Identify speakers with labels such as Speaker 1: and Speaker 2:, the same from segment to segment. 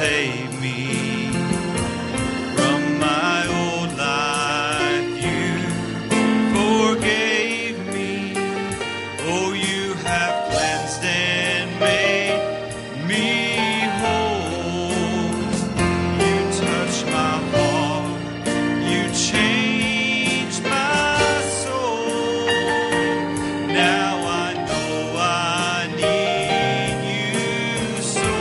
Speaker 1: saved me from my old life. You forgave me. Oh, you have cleansed and made me whole. You touched my heart. You changed my soul. Now I know I need you so,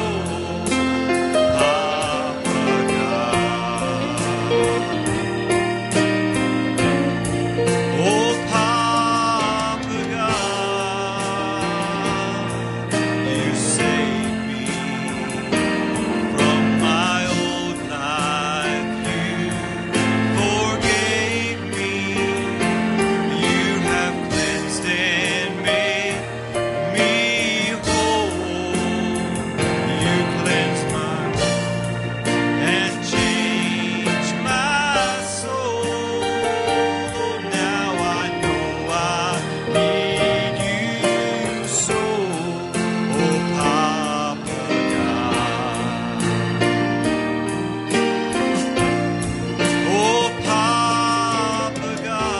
Speaker 1: Papa God. Oh, Papa God, you saved me from my old life. You forgave me. You have cleansed and made me whole. You cleansed my and changed my soul. Now I know I need you so, oh Papa God. Oh Papa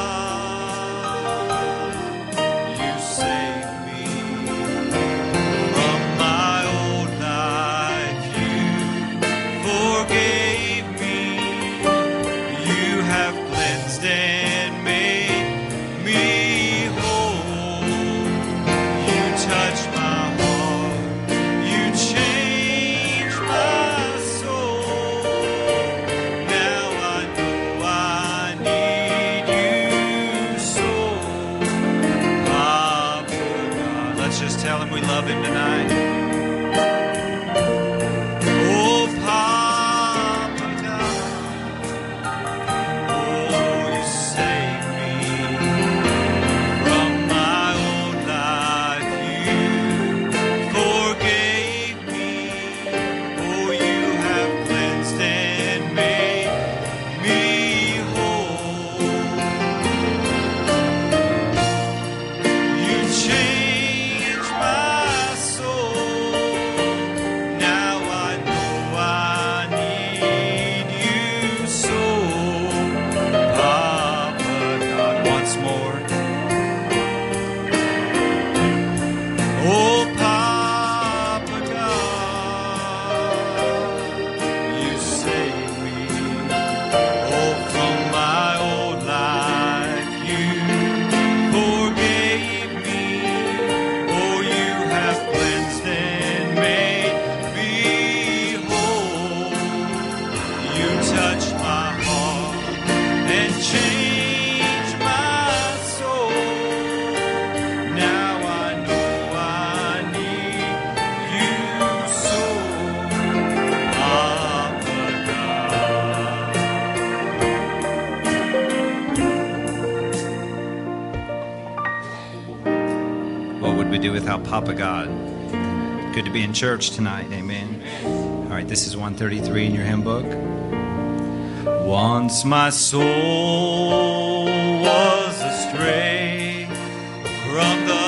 Speaker 1: God, you saved me from my old life. You forgave me. You have cleansed and made me whole. You touched my heart. You changed my soul. Now I know I need you so, Papa God. Let's just tell him we love him tonight. Oh, Papa God. Oh, you saved me from my old life. You forgave me. Oh, you have cleansed and made me whole. You changed my soul. Now I know I need you so, Papa God. Once more. Oh, Papa God, you saved me. Oh, from my old life. You forgave me. Oh, you have cleansed and made me whole. You touched my heart and changed my soul. Now I know I need you so, Papa God. What would we do without Papa God? Good to be in church tonight. Amen. All right, this is 133 in your hymn book. Once my soul was astray from the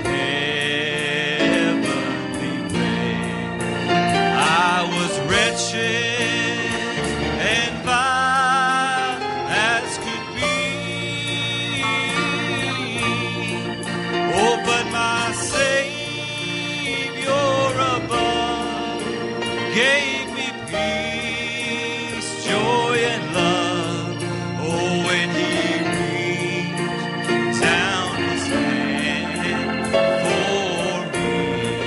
Speaker 1: heavenly way. I was wretched and vile as could be. Oh, but my Savior above gave me peace, joy, and love. Oh, when He reached down His hand for me.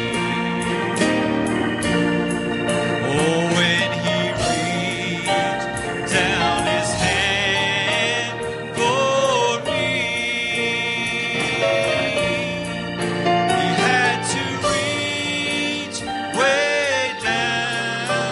Speaker 1: Oh, when He reached down His hand for me. He had to reach way down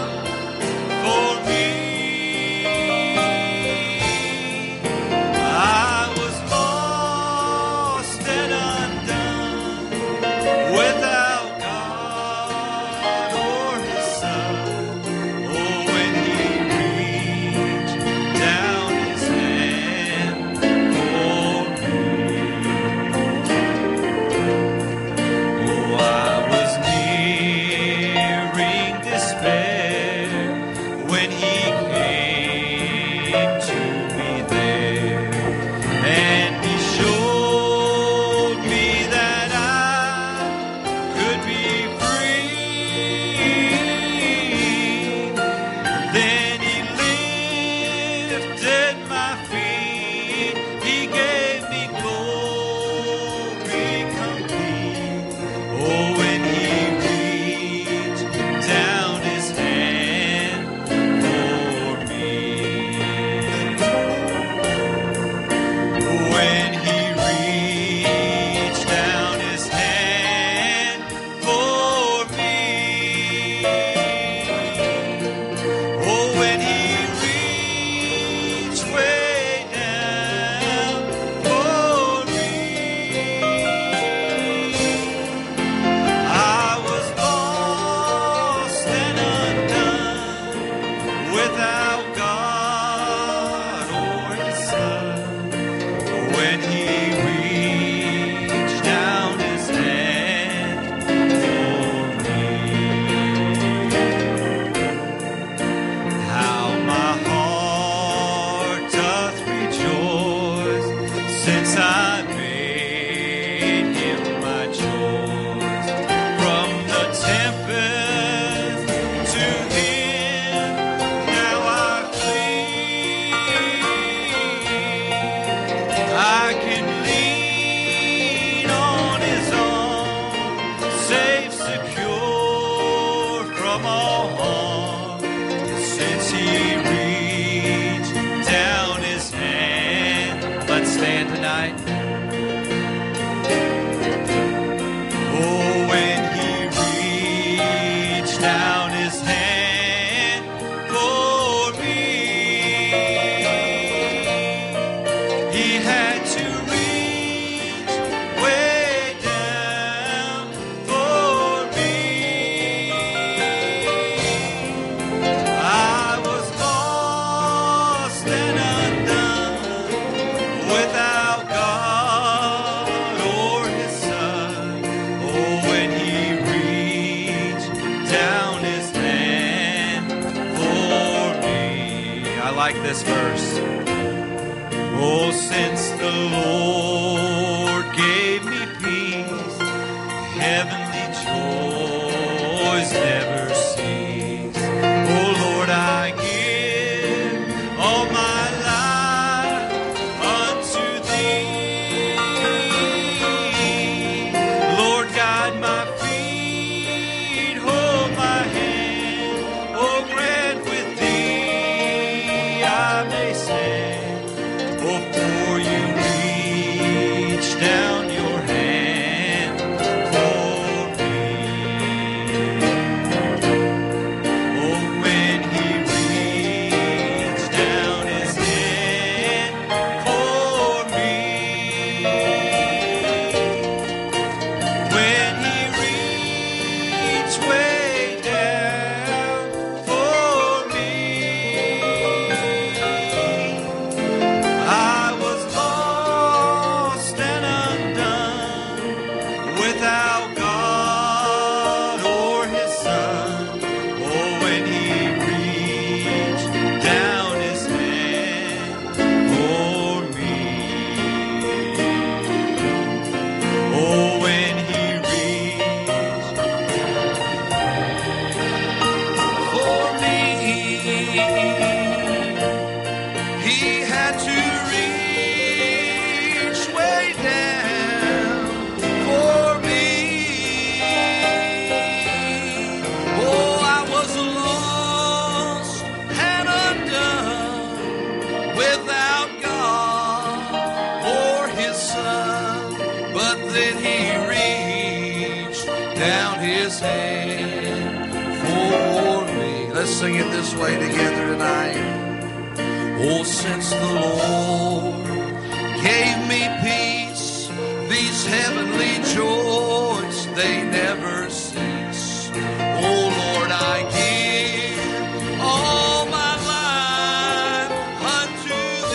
Speaker 1: he reached down his hand. Let's stand tonight. Oh, when he reached down his hand for me, he had to reach way down for me. I was lost and undone without God or his Son. Oh, when he reached down his hand for me. I like this verse. Oh, since the Lord gave me peace, heavenly joys never cease. Oh, Lord, I give all my life unto thee. Lord, guide my feet, hold my hand. Oh, grant with thee I may stand. Oh, for you reach down your hand for me. Oh, when he reached down his hand for me. When he reached way down for me. I was lost and undone without God or his Son. Oh, when he reached down his hand for me. Oh, when he reached for me. He had to reach way down for me. Oh, I was lost and undone without God or his Son. But then he reached down his hand for me. Let's sing it this way together tonight. Oh, since the Lord gave me peace, these heavenly joys, they never cease. Oh, Lord, I give all my life unto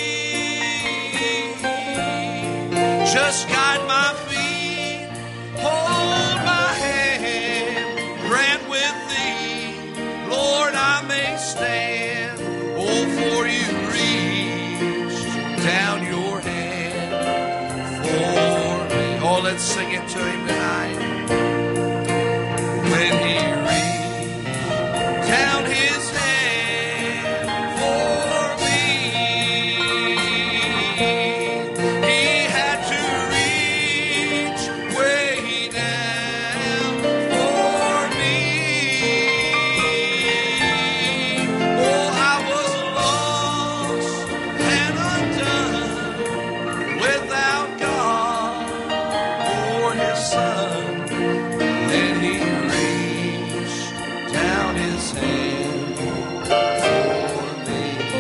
Speaker 1: thee. Just guide my feet, hold my hand, grant with thee, Lord, I may stand. Oh, for you reached down your hand for me. Oh, let's sing it to him tonight. When he reached down his hand for me, he had to reach way down for me. Oh, I was lost and undone without God or his Son. Then he reached down his hand for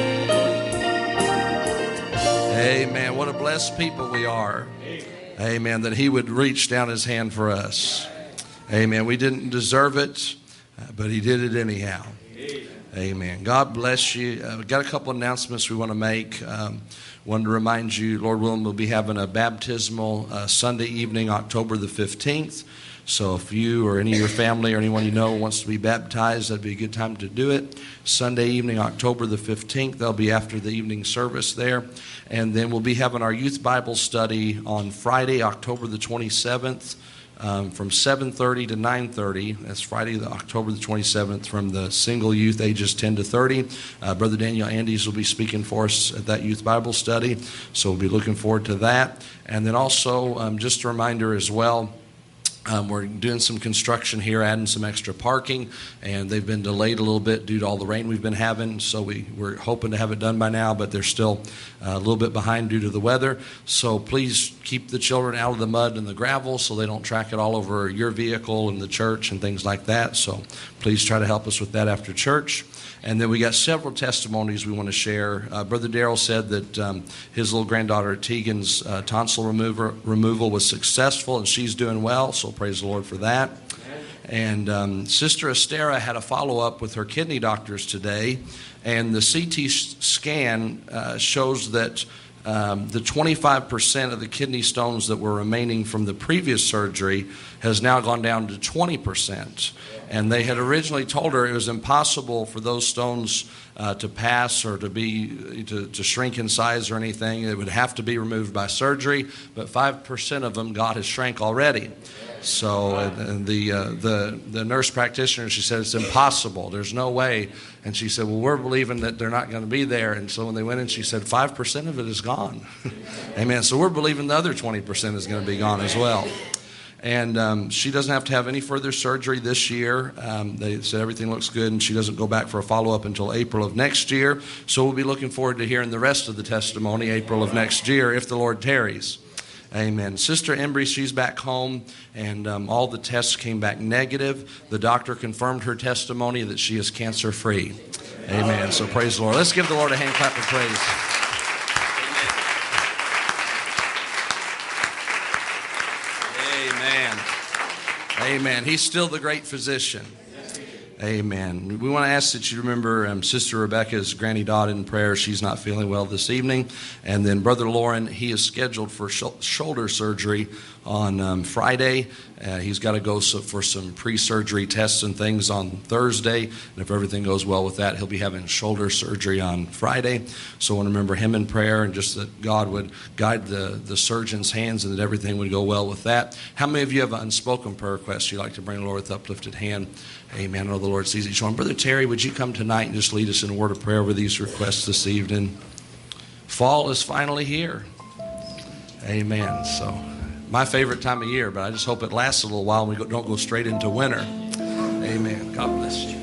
Speaker 1: me. Amen. What a blessed people we are. Amen. That he would reach down his hand for us. Amen. We didn't deserve it, but he did it anyhow. Amen. God bless you. We've got a couple announcements we want to make. Wanted to remind you, Lord willing, we'll be having a baptismal Sunday evening, October the 15th. So if you or any of your family or anyone you know wants to be baptized, that'd be a good time to do it. Sunday evening, October the 15th. That'll be after the evening service there. And then we'll be having our youth Bible study on Friday, October the 27th. From 7:30 to 9:30. That's Friday, October the 27th, from the single youth ages 10 to 30. Brother Daniel Andes will be speaking for us at that youth Bible study, so we'll be looking forward to that. And then also, just a reminder as well, We're doing some construction here, adding some extra parking, and they've been delayed a little bit due to all the rain we've been having. So we're hoping to have it done by now, but they're still a little bit behind due to the weather. So please keep the children out of the mud and the gravel so they don't track it all over your vehicle and the church and things like that. So please try to help us with that after church. And then we got several testimonies we want to share. Brother Darrell said that his little granddaughter Tegan's tonsil removal was successful, and she's doing well, so praise the Lord for that. And Sister Estera had a follow-up with her kidney doctors today, and the CT scan shows that the 25% of the kidney stones that were remaining from the previous surgery has now gone down to 20%. And they had originally told her it was impossible for those stones to pass or to shrink in size or anything. It would have to be removed by surgery, but 5% of them God has shrank already. So and the nurse practitioner, she said, it's impossible. There's no way. And she said, well, we're believing that they're not going to be there. And so when they went in, she said, 5% of it is gone. Amen. So we're believing the other 20% is going to be gone as well. And she doesn't have to have any further surgery this year. They said everything looks good, and she doesn't go back for a follow-up until April of next year. So we'll be looking forward to hearing the rest of the testimony April of next year, if the Lord tarries. Amen. Sister Embry, she's back home, and all the tests came back negative. The doctor confirmed her testimony that she is cancer-free. Amen. So praise the Lord. Let's give the Lord a hand clap of praise. Amen. He's still the great physician. Amen. We want to ask that you remember Sister Rebecca's Granny Dodd in prayer. She's not feeling well this evening. And then Brother Lauren, he is scheduled for shoulder surgery on Friday. He's got to go for some pre-surgery tests and things on Thursday. And if everything goes well with that, he'll be having shoulder surgery on Friday. So I want to remember him in prayer, and just that God would guide the surgeon's hands and that everything would go well with that. How many of you have an unspoken prayer request you'd like to bring the Lord with uplifted hand? Amen. I know the Lord sees each one. Brother Terry, would you come tonight and just lead us in a word of prayer over these requests this evening? Fall is finally here. Amen. So, my favorite time of year, but I just hope it lasts a little while and we don't go straight into winter. Amen. God bless you.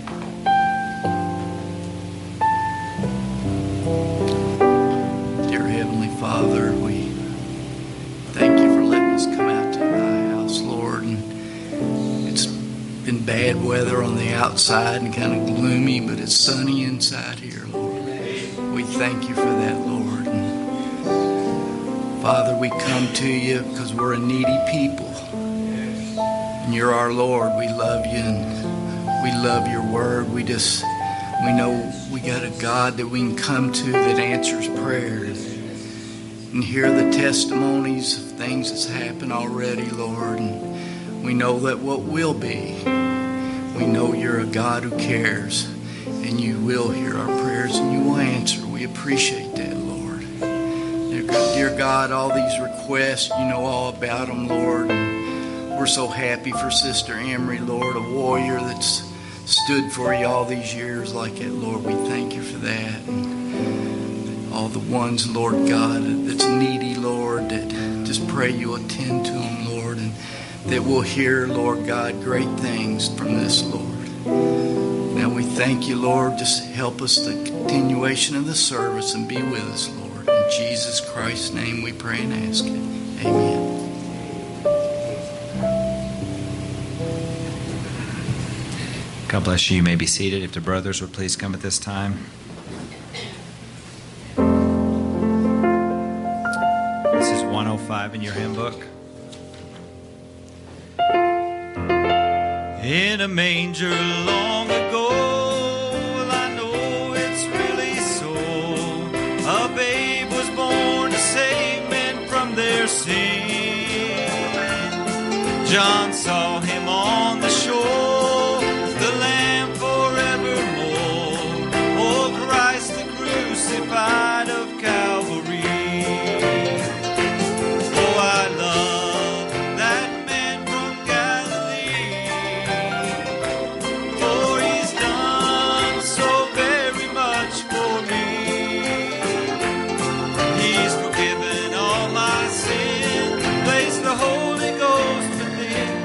Speaker 2: Dear Heavenly Father, we thank you for letting us come out to thy house, Lord. And it's been bad weather on the outside and kind of gloomy, but it's sunny inside here, Lord. We thank you for that, Lord. And Father, we come to you because we're a needy people. And you're our Lord. We love you and we love your word. We know we got a God that we can come to that answers prayers and hear the testimonies of things that's happened already, Lord. And we know that what will be, we know you're a God who cares, and you will hear our prayers and you will answer. We appreciate that, Lord. Dear God, all these requests, you know all about them, Lord. And we're so happy for Sister Emery, Lord, a warrior that's stood for you all these years like it, Lord. We thank you for that. And all the ones, Lord God, that's needy, Lord, that just pray you'll attend to them, Lord, and that we'll hear, Lord God, great things from this, Lord. Now we thank you, Lord. Just help us the continuation of the service and be with us, Lord. In Jesus Christ's name we pray and ask it. Amen.
Speaker 3: God bless you. You may be seated. If the brothers would please come at this time. This is 105 in your hymn book. In a manger long ago, well, I know it's really so. A babe was born to save men from their sin. John saw him on the shore, the Lamb forevermore. Oh, Christ the crucified of Calvary. Oh, I love that man from Galilee, for he's done so very much for me. He's forgiven all my sin, placed the Holy Ghost within.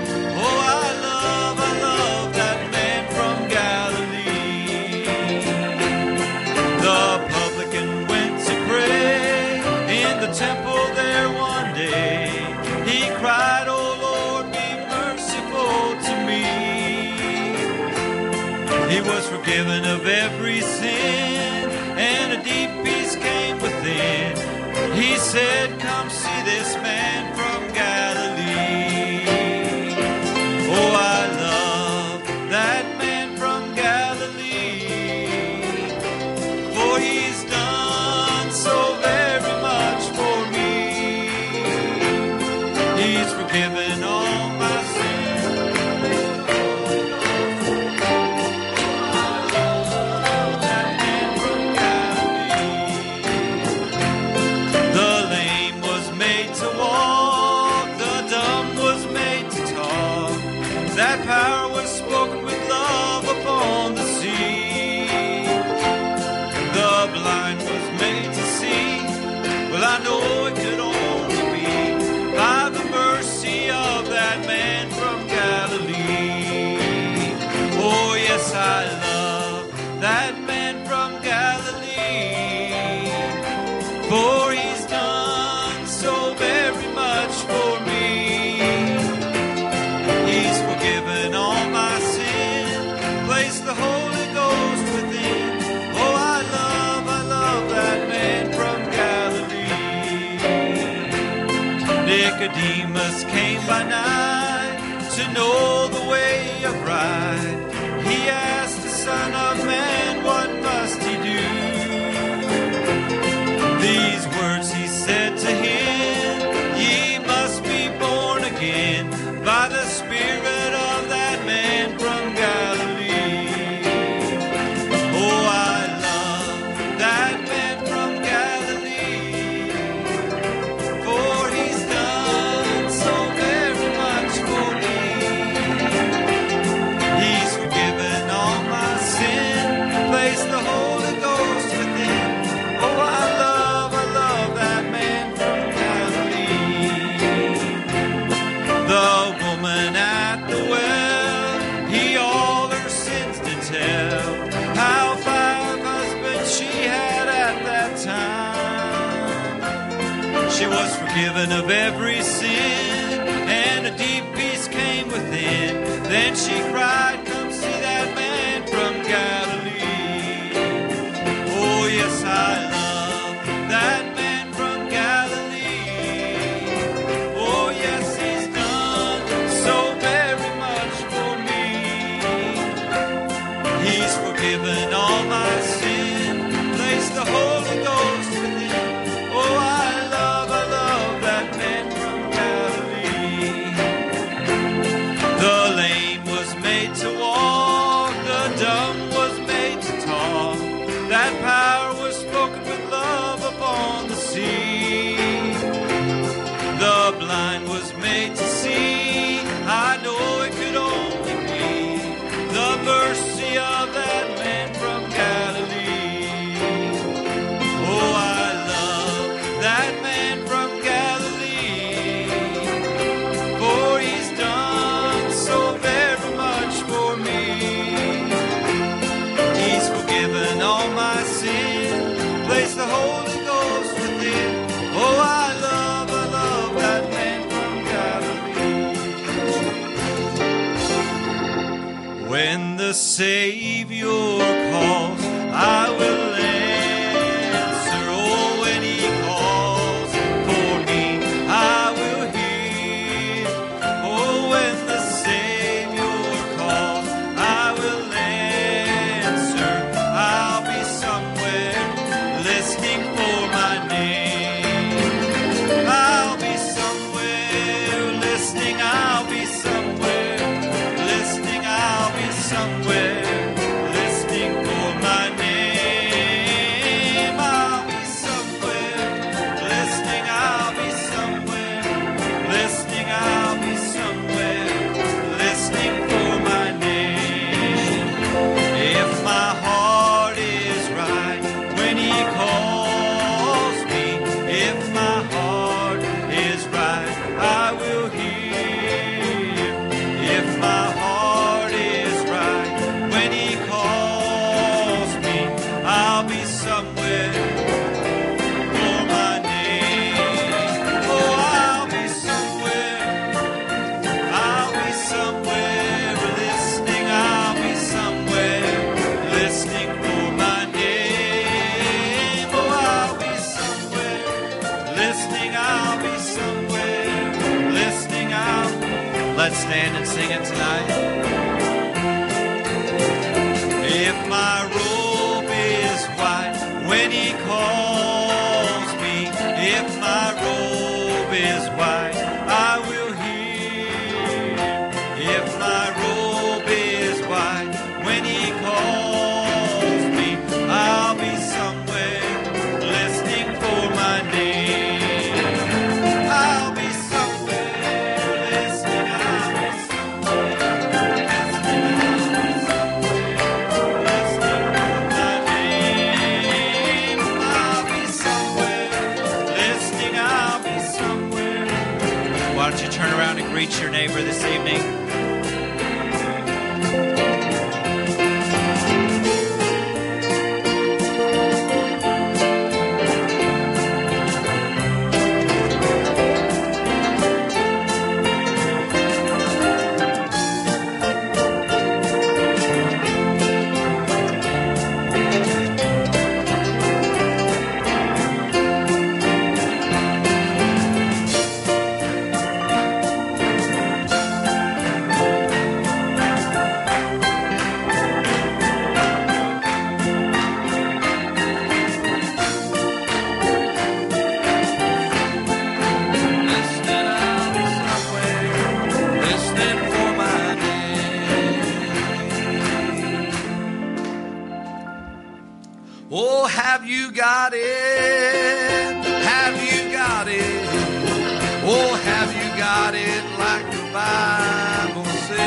Speaker 3: He was forgiven of every sin, and a deep peace came within. He said, come see this man from Galilee. Oh, I love that man from Galilee, for he's done so very much for me. He's forgiven all my sins. That man from Galilee. The lame was made to walk, the dumb was made to talk. That power was spoken with love upon the sea. The blind was made to see. Well, I know it could only be by the mercy of that man from Galilee. Oh, yes, I love that man from Galilee, for he's done so very much for me. He's forgiven all my sin, placed the Holy Ghost within. Oh, I love that man from Galilee. Nicodemus came by night to know the way of right. He asked the Son of Man, what must he do? These words he said to him, ye must be born again by the Spirit of that man from Galilee. Oh, I love that man from Galilee, for he's done so very much for me. He's forgiven all my sin, placed the Holy Ghost within. Oh, I love that man from Galilee. The woman at the well, he all her sins did tell, how 5 husbands she had at that time. She was forgiven of every sin, and a deep peace came within. Then she cried, come see that man from Galilee. Oh, yes, I love that man from Galilee. Oh, yes, he's done so very much for me. He's forgiven all my sin, placed the Holy Ghost within. Oh, I love that man from Galilee. The lame was made to walk, the dumb was made to talk. That power was spoken with love upon the sea. The blind was made to see. I know it could only be the mercy of that man from Galilee. Oh, I love that man from Galilee, for he's done so very much for me. He's forgiven all my sin, placed the Holy Ghost within. Oh, I love that man from Galilee. When the Savior calls, I will answer. Oh, when he calls for me, I will hear. Oh, when the Savior calls, I will answer. I'll be somewhere listening for my name. I'll be somewhere listening. I'll be somewhere listening. I'll be somewhere listening for my name. I'll be somewhere listening. I'll be somewhere listening. I'll be somewhere listening for my name. If my heart is right when he calls me, if my heart is right, I will hear. If my heart is right, Let's stand and sing it tonight. If my robe is white when he calls me, if my robe is white, I will hear. If my robe is white when he calls me, I'll be somewhere listening for my name. I'll be somewhere listening. I'll be somewhere listening for my name. I'll be somewhere listening. I'll be somewhere. Why don't you turn around and greet your neighbor this evening? Oh, have you got it? Have you got it? Oh, have you got it like the Bible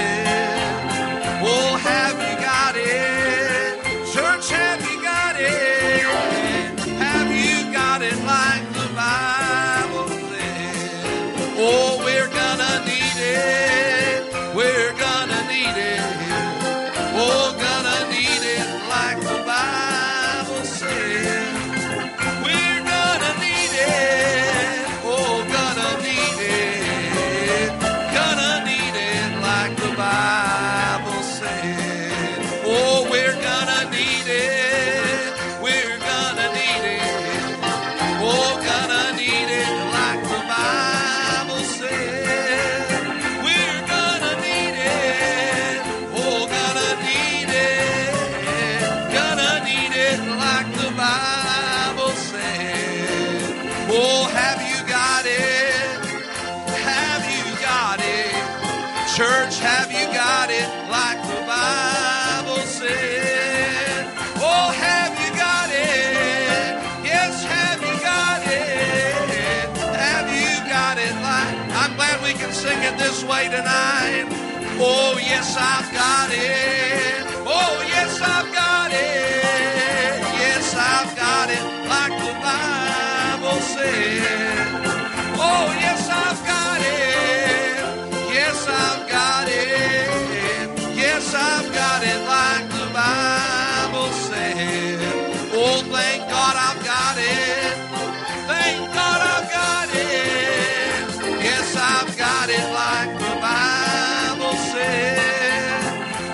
Speaker 3: said? Oh, have you got it? Church, have you got it? Have you got it like the Bible said? Oh, we're gonna need it. We're gonna need it. Oh, gonna need it like the Bible said. We're gonna need it. Oh, gonna need it. Gonna need it like the Bible said. Oh, we're gonna need it. We're gonna need it. Oh, gonna need it like the Bible said. We're gonna need it. Oh, gonna need it. Gonna need it like the Bible said. Oh, have you got it? Have you got it? Church, have you got it like the Bible said? Oh, have you got it? Yes, have you got it? Have you got it like... I'm glad we can sing it this way tonight. Oh, yes, I've got it. Oh, yes, I've got it. Yes, I've got it like the Bible said. Oh, yes, I've got it. Yes, I've got it. Yes, I've got it like the Bible said. Oh, thank God I've got it. Thank God I've got it. Yes, I've got it like the Bible said.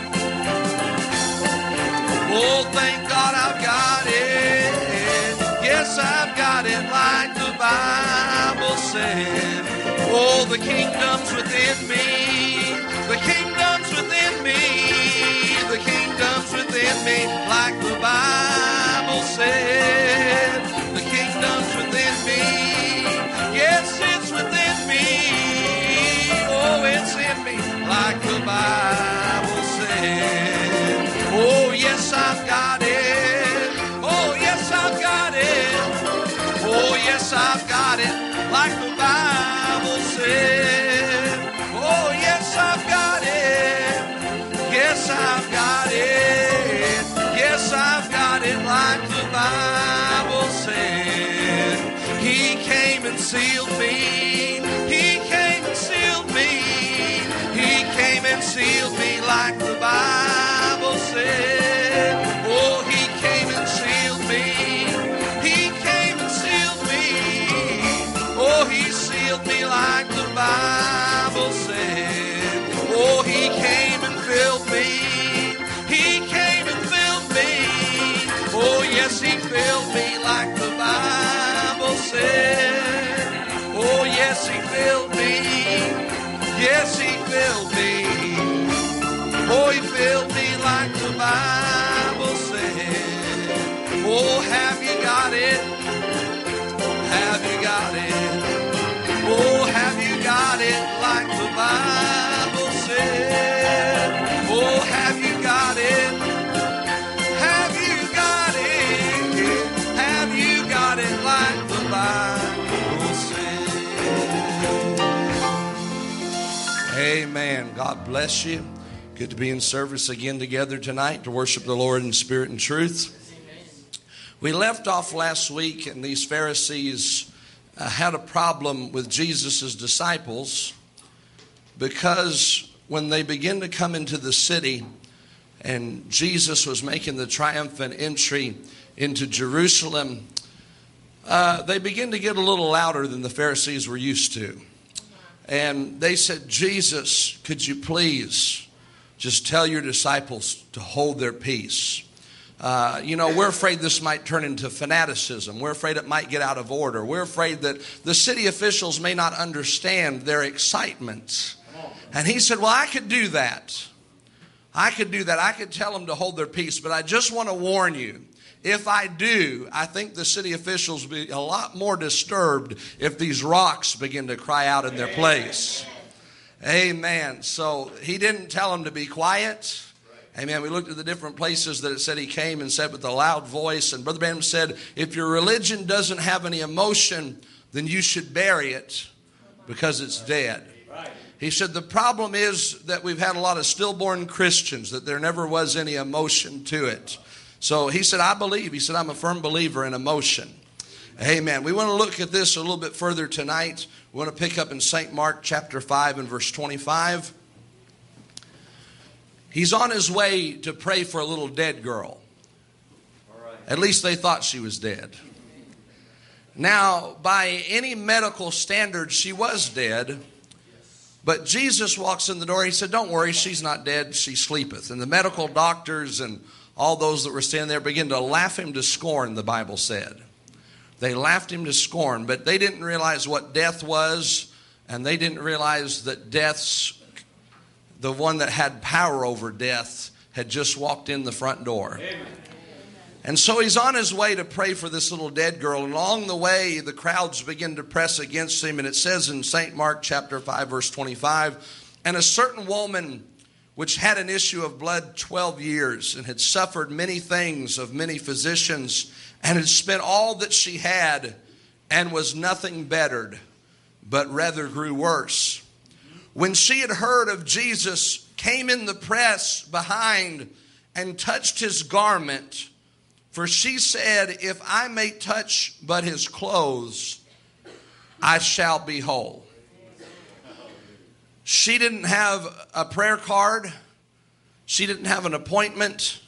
Speaker 3: Oh, thank God I've got it. Yes, I've got it like the Bible said. Oh, the kingdom's within me. The kingdom's within me. The kingdom's within me like the Bible said. The kingdom's within me. Yes, it's within me. Oh, it's in me like the Bible said. Oh, yes, I've got it. Oh, yes, I've got it. Oh, yes, I've got it like the Bible said. Oh, yes, I've got it. Yes, I've got it. Yes, I've got it like the Bible said. He came and sealed me. He came and sealed me. He came and sealed me like the Bible said. Oh, he came and sealed me. He came and sealed me. Oh, he sealed me like the Bible said. Oh, he came and filled me. He came and filled me. Oh, yes, he filled me like the Bible said.
Speaker 1: God bless you. Good to be in service again together tonight to worship the Lord in spirit and truth. We left off last week, and these Pharisees had a problem with Jesus' disciples because when they began to come into the city and Jesus was making the triumphant entry into Jerusalem, they began to get a little louder than the Pharisees were used to. And they said, Jesus, could you please just tell your disciples to hold their peace? We're afraid this might turn into fanaticism. We're afraid it might get out of order. We're afraid that the city officials may not understand their excitement. And he said, well, I could do that. I could tell them to hold their peace. But I just want to warn you, if I do, I think the city officials will be a lot more disturbed if these rocks begin to cry out in their place. Amen. So he didn't tell them to be quiet. Amen. We looked at the different places that it said he came and said with a loud voice. And Brother Branham said, if your religion doesn't have any emotion, then you should bury it because it's dead. He said the problem is that we've had a lot of stillborn Christians, that there never was any emotion to it. So he said, I believe. He said, I'm a firm believer in emotion. Amen. We want to look at this a little bit further tonight. We want to pick up in St. Mark chapter 5 and verse 25. He's on his way to pray for a little dead girl. At least they thought she was dead. Now, by any medical standard, she was dead. But Jesus walks in the door. He said, don't worry, she's not dead, she sleepeth. And the medical doctors and all those that were standing there began to laugh him to scorn, the Bible said. They laughed him to scorn, but they didn't realize what death was, and they didn't realize that the one that had power over death had just walked in the front door. Amen. And so he's on his way to pray for this little dead girl. And along the way, the crowds begin to press against him. And it says in St. Mark chapter 5, verse 25, and a certain woman which had an issue of blood 12 years and had suffered many things of many physicians and had spent all that she had and was nothing bettered, but rather grew worse. When she had heard of Jesus, came in the press behind and touched his garment. For she said, if I may touch but his clothes, I shall be whole. She didn't have a prayer card. She didn't have an appointment.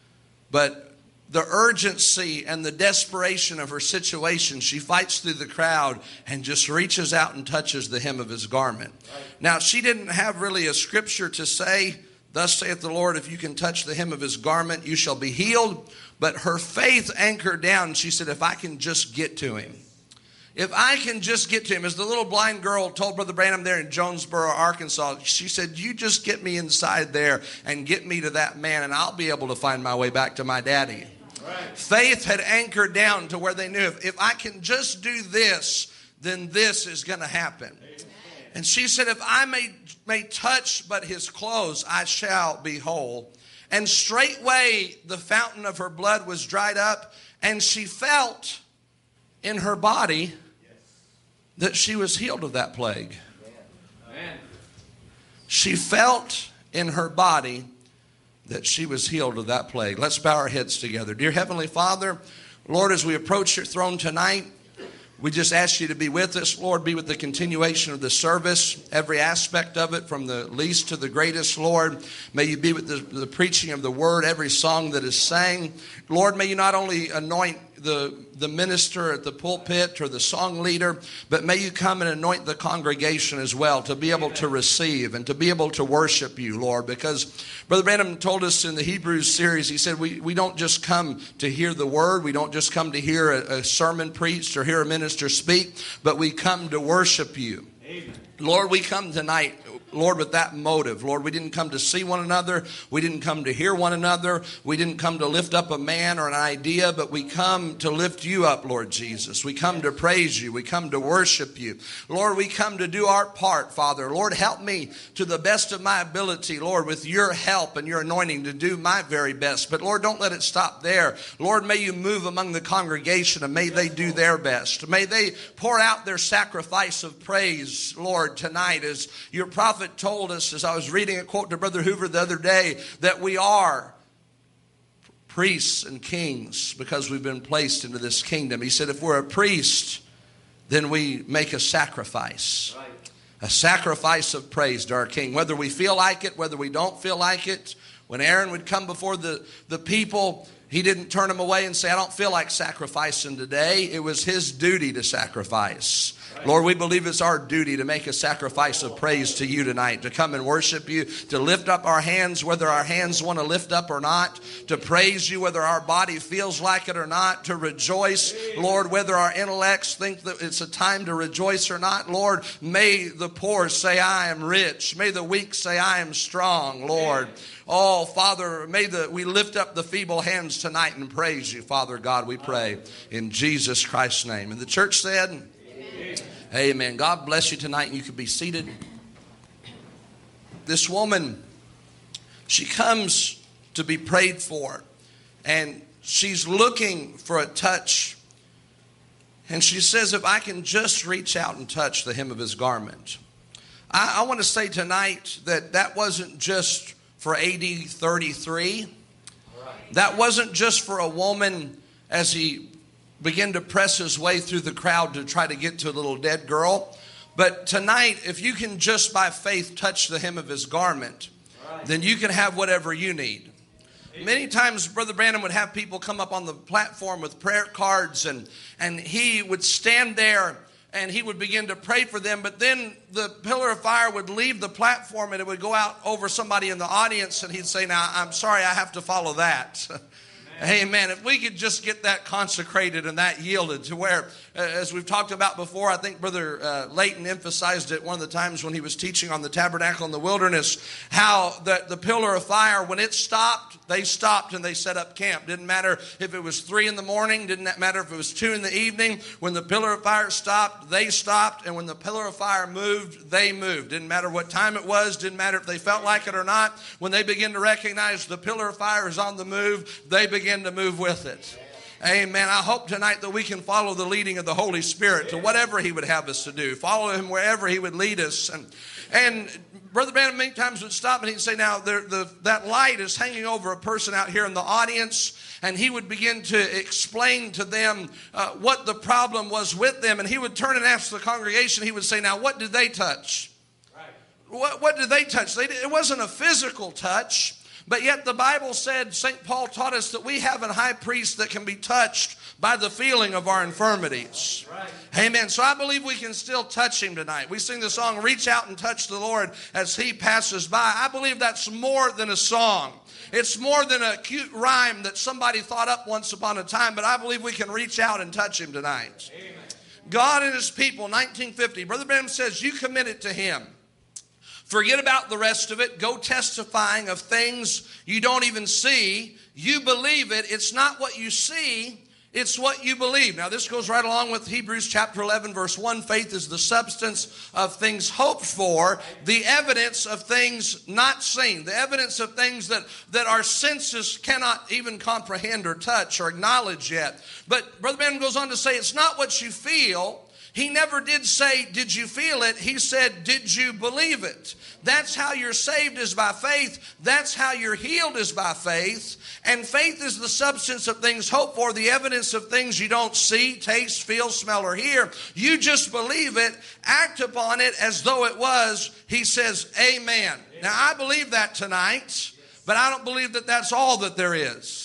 Speaker 1: But the urgency and the desperation of her situation, she fights through the crowd and just reaches out and touches the hem of his garment. Now, she didn't have really a scripture to say, thus saith the Lord, if you can touch the hem of his garment, you shall be healed. But her faith anchored down. She said, if I can just get to him. If I can just get to him. As the little blind girl told Brother Branham there in Jonesboro, Arkansas, she said, you just get me inside there and get me to that man, and I'll be able to find my way back to my daddy. Right. Faith had anchored down to where they knew, if I can just do this, then this is going to happen. Amen. And she said, if I may touch but his clothes, I shall be whole. And straightway the fountain of her blood was dried up, and she felt in her body that she was healed of that plague. Amen. She felt in her body that she was healed of that plague. Let's bow our heads together. Dear Heavenly Father, Lord, as we approach your throne tonight, we just ask you to be with us. Lord, be with the continuation of the service, every aspect of it, from the least to the greatest, Lord. May you be with the preaching of the word, every song that is sang. Lord, may you not only anoint the minister at the pulpit or the song leader, but may you come and anoint the congregation as well to be able to receive and to be able to worship you, Lord. Because Brother Branham told us in the Hebrews series, he said, we don't just come to hear the word. We don't just come to hear a sermon preached or hear a minister speak, but we come to worship you. Amen. Lord, we come tonight, Lord, with that motive. Lord, we didn't come to see one another. We didn't come to hear one another. We didn't come to lift up a man or an idea, but we come to lift you up, Lord Jesus. We come to praise you. We come to worship you. Lord, we come to do our part, Father. Lord, help me to the best of my ability, Lord, with your help and your anointing to do my very best. But Lord, don't let it stop there. Lord, may you move among the congregation and may they do their best. May they pour out their sacrifice of praise, Lord, tonight as your prophet prophet told us, as I was reading a quote to Brother Hoover the other day, that we are priests and kings because we've been placed into this kingdom. He said if we're a priest, then we make a sacrifice. Right. A sacrifice of praise to our King. Whether we feel like it, whether we don't feel like it. When Aaron would come before the people, he didn't turn them away and say, I don't feel like sacrificing today. It was his duty to sacrifice. Lord, we believe it's our duty to make a sacrifice of praise to you tonight, to come and worship you, to lift up our hands, whether our hands want to lift up or not, to praise you, whether our body feels like it or not, to rejoice, Lord, whether our intellects think that it's a time to rejoice or not. Lord, may the poor say, I am rich. May the weak say, I am strong, Lord. Oh, Father, we lift up the feeble hands tonight and praise you, Father God, we pray in Jesus Christ's name. And the church said, amen. God bless you tonight, and you can be seated. This woman, she comes to be prayed for, and she's looking for a touch. And she says, if I can just reach out and touch the hem of his garment. I want to say tonight that wasn't just for AD 33. That wasn't just for a woman as he began to press his way through the crowd to try to get to a little dead girl. But tonight, if you can just by faith touch the hem of his garment, then you can have whatever you need. Many times, Brother Branham would have people come up on the platform with prayer cards, and he would stand there and he would begin to pray for them. But then the pillar of fire would leave the platform and it would go out over somebody in the audience, and he'd say, now, I'm sorry, I have to follow that. Amen. If we could just get that consecrated and that yielded to where, as we've talked about before, I think Brother Layton emphasized it one of the times when he was teaching on the tabernacle in the wilderness, how the pillar of fire, when it stopped, they stopped and they set up camp. Didn't matter if it was 3 a.m, didn't matter if it was 2 p.m. When the pillar of fire stopped, they stopped. And when the pillar of fire moved, they moved. Didn't matter what time it was. Didn't matter if they felt like it or not. When they began to recognize the pillar of fire is on the move, they began to move with it. Amen. I hope tonight that we can follow the leading of the Holy Spirit to whatever he would have us to do. Follow him wherever he would lead us. And Brother Branham many times would stop and he'd say, now that light is hanging over a person out here in the audience. And he would begin to explain to them what the problem was with them. And he would turn and ask the congregation, he would say, now what did they touch? Right. What did they touch? It wasn't a physical touch. But yet the Bible said, St. Paul taught us that we have a high priest that can be touched by the feeling of our infirmities. Right. Amen. So I believe we can still touch him tonight. We sing the song, reach out and touch the Lord as he passes by. I believe that's more than a song. It's more than a cute rhyme that somebody thought up once upon a time, but I believe we can reach out and touch him tonight. Amen. God and his people, 1950. Brother Branham says, you commit it to him. Forget about the rest of it. Go testifying of things you don't even see. You believe it. It's not what you see. It's what you believe. Now, this goes right along with Hebrews chapter 11, verse 1. Faith is the substance of things hoped for, the evidence of things not seen, the evidence of things that our senses cannot even comprehend or touch or acknowledge yet. But Brother Branham goes on to say, it's not what you feel. He never did say, did you feel it? He said, did you believe it? That's how you're saved, is by faith. That's how you're healed, is by faith. And faith is the substance of things hoped for, the evidence of things you don't see, taste, feel, smell, or hear. You just believe it, act upon it as though it was. He says, amen. Now, I believe that tonight, but I don't believe that that's all that there is.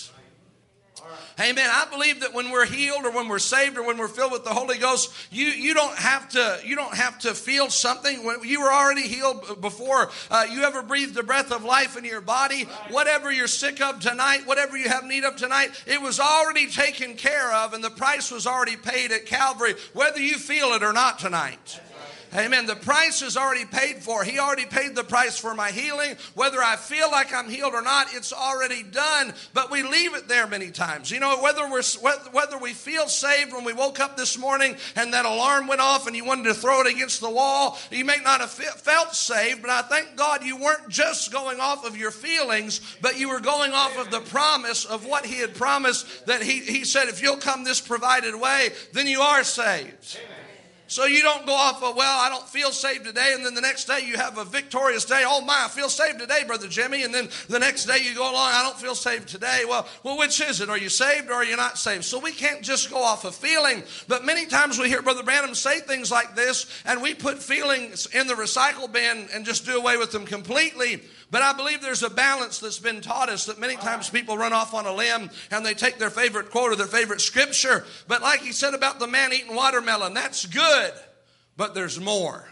Speaker 1: Amen. I believe that when we're healed or when we're saved or when we're filled with the Holy Ghost, you don't have to feel something. When you were already healed before you ever breathed the breath of life into your body. Whatever you're sick of tonight, whatever you have need of tonight, it was already taken care of, and the price was already paid at Calvary, whether you feel it or not tonight. Amen. The price is already paid for. He already paid the price for my healing. Whether I feel like I'm healed or not, it's already done. But we leave it there many times. You know, whether we feel saved when we woke up this morning and that alarm went off and you wanted to throw it against the wall, you may not have felt saved, but I thank God you weren't just going off of your feelings, but you were going off of the promise of what he had promised, that he said, if you'll come this provided way, then you are saved. Amen. So you don't go off of, well, I don't feel saved today, and then the next day you have a victorious day. Oh my, I feel saved today, Brother Jimmy. And then the next day you go along, I don't feel saved today. Well, which is it? Are you saved or are you not saved? So we can't just go off of feeling. But many times we hear Brother Branham say things like this, and we put feelings in the recycle bin and just do away with them completely. But I believe there's a balance that's been taught us, that many times people run off on a limb and they take their favorite quote or their favorite scripture. But like he said about the man eating watermelon, that's good, but there's more.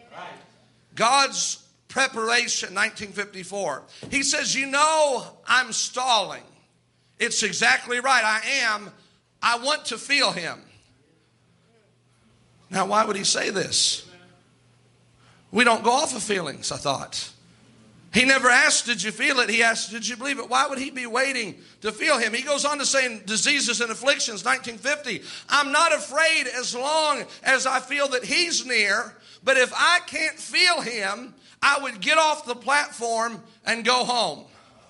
Speaker 1: God's preparation, 1954. He says, you know, I'm stalling. It's exactly right. I am. I want to feel him. Now, why would he say this? We don't go off of feelings, I thought. He never asked, did you feel it? He asked, did you believe it? Why would he be waiting to feel him? He goes on to say in Diseases and Afflictions, 1950, I'm not afraid as long as I feel that he's near, but if I can't feel him, I would get off the platform and go home.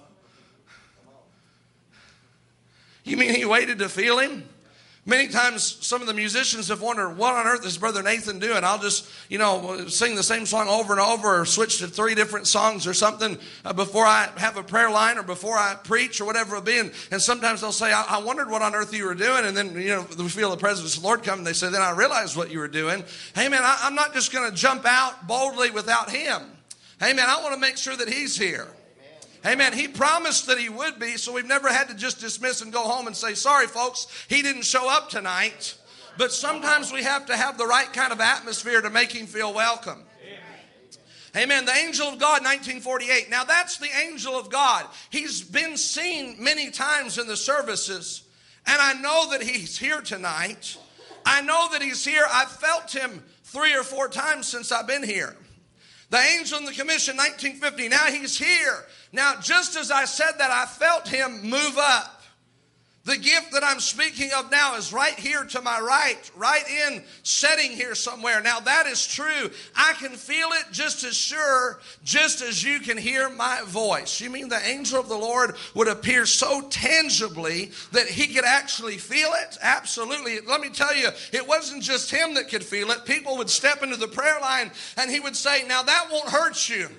Speaker 1: You mean he waited to feel him? Many times some of the musicians have wondered, what on earth is Brother Nathan doing? I'll just, sing the same song over and over, or switch to 3 different songs or something before I have a prayer line or before I preach or whatever it'll be. And sometimes they'll say, I wondered what on earth you were doing. And then, we feel the presence of the Lord come and they say, then I realized what you were doing. Hey, man, I'm not just going to jump out boldly without him. Hey, man, I want to make sure that he's here. Amen. He promised that he would be, so we've never had to just dismiss and go home and say, sorry, folks, he didn't show up tonight. But sometimes we have to have the right kind of atmosphere to make him feel welcome. Amen. The angel of God, 1948. Now, that's the angel of God. He's been seen many times in the services, and I know that he's here tonight. I know that he's here. I've felt him 3 or 4 times since I've been here. The angel in the commission, 1950. Now he's here. Now, just as I said that, I felt him move up. The gift that I'm speaking of now is right here to my right in setting here somewhere. Now, that is true. I can feel it just as sure, just as you can hear my voice. You mean the angel of the Lord would appear so tangibly that he could actually feel it? Absolutely. Let me tell you, it wasn't just him that could feel it. People would step into the prayer line and he would say, now that won't hurt you.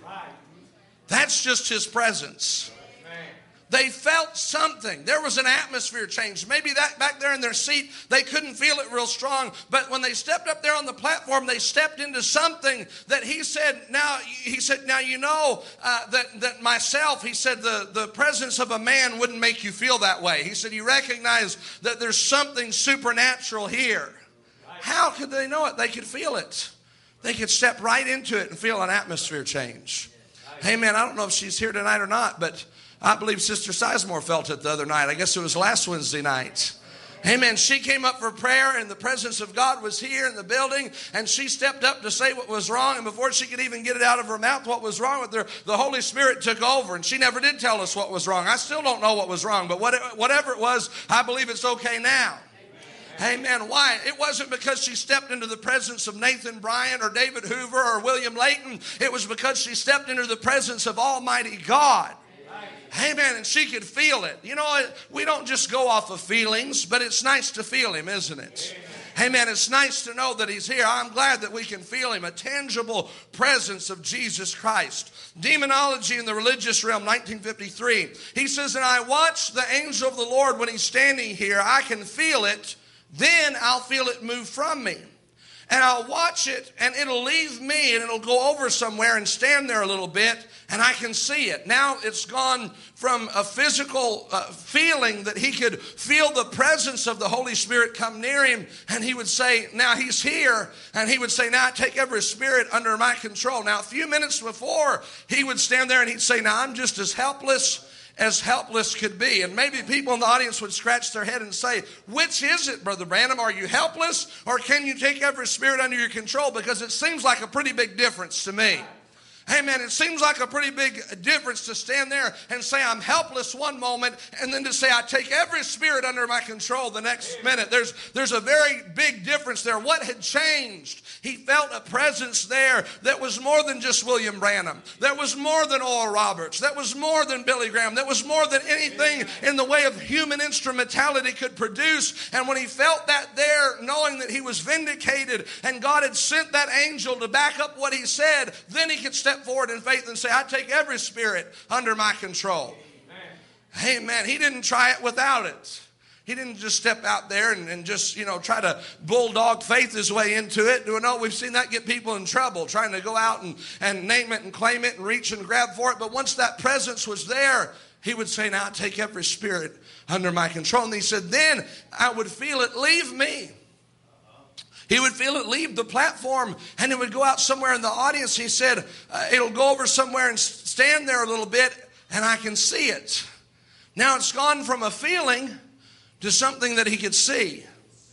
Speaker 1: That's just his presence. They felt something. There was an atmosphere change. Maybe that back there in their seat, they couldn't feel it real strong. But when they stepped up there on the platform, they stepped into something that he said, now you know that myself, he said, the presence of a man wouldn't make you feel that way. He said, you recognize that there's something supernatural here. How could they know it? They could feel it. They could step right into it and feel an atmosphere change. Hey, man, I don't know if she's here tonight or not, but I believe Sister Sizemore felt it the other night. I guess it was last Wednesday night. Amen. She came up for prayer and the presence of God was here in the building and she stepped up to say what was wrong. And before she could even get it out of her mouth what was wrong with her, the Holy Spirit took over and she never did tell us what was wrong. I still don't know what was wrong, but whatever it was, I believe it's okay now. Amen. Why? It wasn't because she stepped into the presence of Nathan Bryant or David Hoover or William Layton. It was because she stepped into the presence of Almighty God. Amen. And she could feel it. You know, we don't just go off of feelings, but it's nice to feel him, isn't it? Amen. It's nice to know that he's here. I'm glad that we can feel him, a tangible presence of Jesus Christ. Demonology in the religious realm, 1953. He says, and I watch the angel of the Lord when he's standing here. I can feel it. Then I'll feel it move from me. And I'll watch it, and it'll leave me, and it'll go over somewhere and stand there a little bit, and I can see it. Now it's gone from a physical feeling that he could feel the presence of the Holy Spirit come near him, and he would say, now he's here, and he would say, now I take every spirit under my control. Now a few minutes before, he would stand there and he'd say, now I'm just as helpless could be. And maybe people in the audience would scratch their head and say, which is it, Brother Branham? Are you helpless or can you take every spirit under your control? Because it seems like a pretty big difference to me. Hey man, it seems like a pretty big difference to stand there and say I'm helpless one moment and then to say I take every spirit under my control the next minute. There's a very big difference there. What had changed? He felt a presence there that was more than just William Branham. That was more than Oral Roberts. That was more than Billy Graham. That was more than anything in the way of human instrumentality could produce. And when he felt that there, knowing that he was vindicated and God had sent that angel to back up what he said, then he could step forward in faith and say, I take every spirit under my control. Amen. He didn't try it without it. He didn't just step out there and just, try to bulldog faith his way into it. No, we've seen that get people in trouble, trying to go out and name it and claim it and reach and grab for it. But once that presence was there, he would say, now I take every spirit under my control. And he said, then I would feel it leave me. He would feel it leave the platform and it would go out somewhere in the audience. He said, it'll go over somewhere and stand there a little bit and I can see it. Now it's gone from a feeling to something that he could see.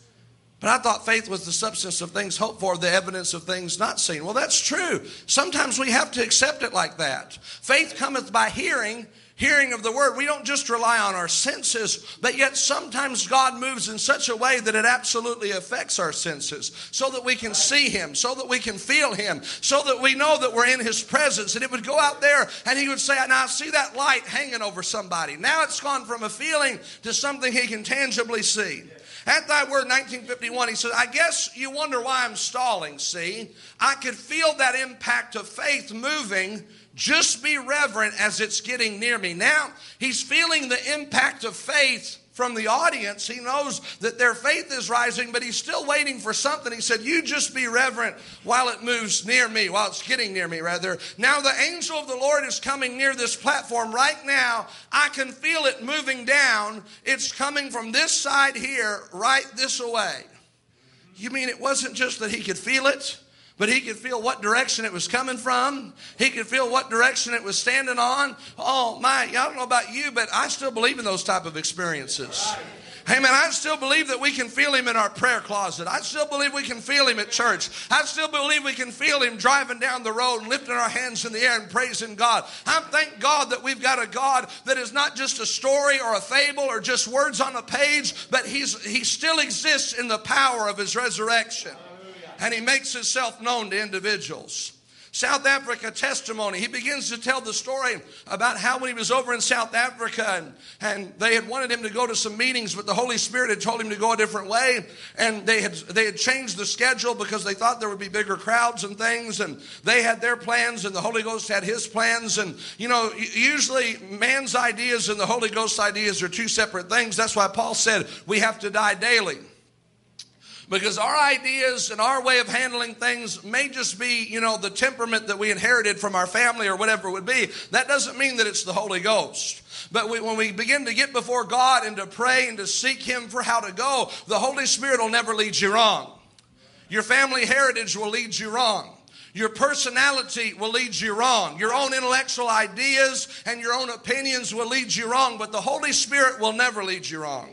Speaker 1: But I thought faith was the substance of things hoped for, the evidence of things not seen. Well, that's true. Sometimes we have to accept it like that. Faith cometh by hearing of the word. We don't just rely on our senses, but yet sometimes God moves in such a way that it absolutely affects our senses so that we can see him, so that we can feel him, so that we know that we're in his presence. And it would go out there and he would say, now I see that light hanging over somebody. Now it's gone from a feeling to something he can tangibly see. At Thy Word, 1951, he said, I guess you wonder why I'm stalling, see? I could feel that impact of faith moving. Just be reverent as it's getting near me. Now, he's feeling the impact of faith from the audience. He knows that their faith is rising, but he's still waiting for something. He said, you just be reverent while it moves near me, while it's getting near me, rather. Now the angel of the Lord is coming near this platform right now. I can feel it moving down. It's coming from this side here, right this away. You mean it wasn't just that he could feel it, but he could feel what direction it was coming from. He could feel what direction it was standing on. Oh my, I don't know about you, but I still believe in those type of experiences. Hey man, I still believe that we can feel him in our prayer closet. I still believe we can feel him at church. I still believe we can feel him driving down the road and lifting our hands in the air and praising God. I thank God that we've got a God that is not just a story or a fable or just words on a page, but he still exists in the power of his resurrection. And he makes himself known to individuals. South Africa testimony. He begins to tell the story about how when he was over in South Africa and they had wanted him to go to some meetings, but the Holy Spirit had told him to go a different way. And they had changed the schedule because they thought there would be bigger crowds and things. And they had their plans and the Holy Ghost had his plans. And, usually man's ideas and the Holy Ghost's ideas are two separate things. That's why Paul said we have to die daily. Because our ideas and our way of handling things may just be, the temperament that we inherited from our family or whatever it would be. That doesn't mean that it's the Holy Ghost. But when we begin to get before God and to pray and to seek him for how to go, the Holy Spirit will never lead you wrong. Your family heritage will lead you wrong. Your personality will lead you wrong. Your own intellectual ideas and your own opinions will lead you wrong. But the Holy Spirit will never lead you wrong.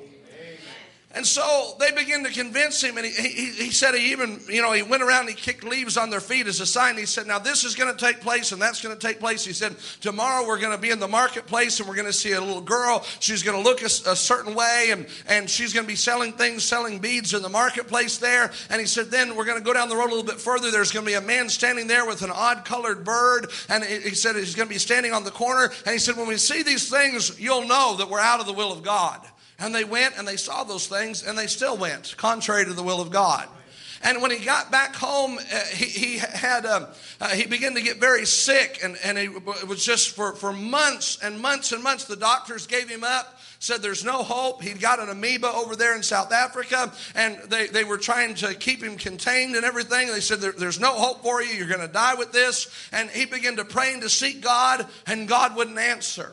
Speaker 1: And so they begin to convince him, and he said he even, he went around and he kicked leaves on their feet as a sign. He said, now this is going to take place and that's going to take place. He said, tomorrow we're going to be in the marketplace and we're going to see a little girl. She's going to look a certain way and she's going to be selling things, selling beads in the marketplace there. And he said, then we're going to go down the road a little bit further. There's going to be a man standing there with an odd colored bird. And he said he's going to be standing on the corner. And he said, when we see these things, you'll know that we're out of the will of God. And they went and they saw those things and they still went contrary to the will of God. And when he got back home, he began to get very sick and it was just for months and months and months. The doctors gave him up, said there's no hope. He'd got an amoeba over there in South Africa and they were trying to keep him contained and everything. They said there's no hope for you. You're going to die with this. And he began to pray and to seek God and God wouldn't answer.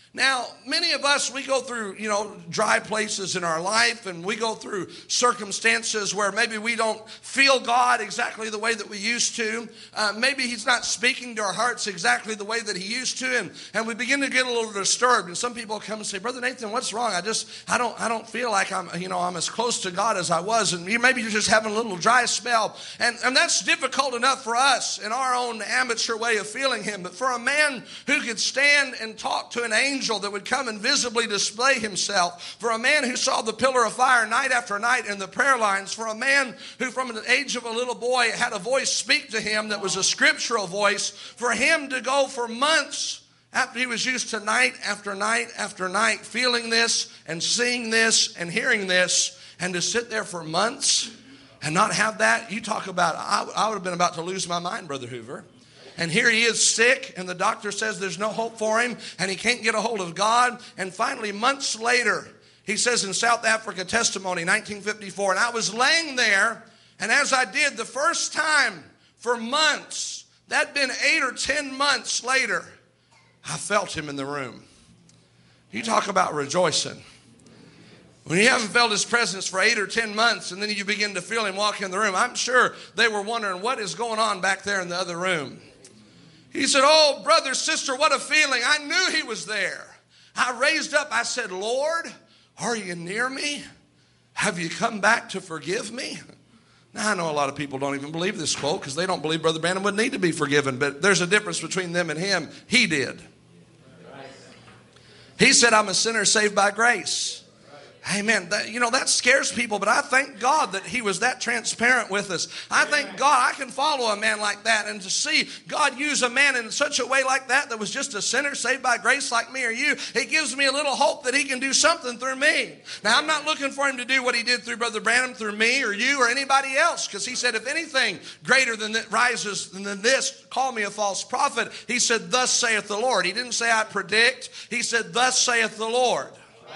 Speaker 1: Now, many of us, we go through, dry places in our life, and we go through circumstances where maybe we don't feel God exactly the way that we used to. Maybe he's not speaking to our hearts exactly the way that he used to, and we begin to get a little disturbed. And some people come and say, Brother Nathan, what's wrong? I don't feel like I'm as close to God as I was, and maybe you're just having a little dry spell. And that's difficult enough for us in our own amateur way of feeling him. But for a man who could stand and talk to an angel that would come and visibly display himself, for a man who saw the pillar of fire night after night in the prayer lines, for a man who from the age of a little boy had a voice speak to him that was a scriptural voice, for him to go for months after he was used to night after night after night feeling this and seeing this and hearing this, and to sit there for months and not have that, you talk about, I would have been about to lose my mind, Brother Hoover. And here he is sick, and the doctor says there's no hope for him, and he can't get a hold of God. And finally, months later, he says in South Africa Testimony, 1954, and I was laying there, and as I did the first time for months, that'd been 8 or 10 months later, I felt him in the room. You talk about rejoicing. When you haven't felt his presence for 8 or 10 months, and then you begin to feel him walk in the room, I'm sure they were wondering what is going on back there in the other room. He said, oh, brother, sister, what a feeling. I knew he was there. I raised up. I said, Lord, are you near me? Have you come back to forgive me? Now, I know a lot of people don't even believe this quote because they don't believe Brother Branham would need to be forgiven. But there's a difference between them and him. He did. He said, I'm a sinner saved by grace. Amen. That scares people, but I thank God that he was that transparent with us. I thank God I can follow a man like that, and to see God use a man in such a way like that was just a sinner saved by grace like me or you, it gives me a little hope that he can do something through me. Now, I'm not looking for him to do what he did through Brother Branham, through me or you or anybody else, because he said, if anything greater than that rises than this, call me a false prophet. He said, thus saith the Lord. He didn't say I predict. He said, thus saith the Lord.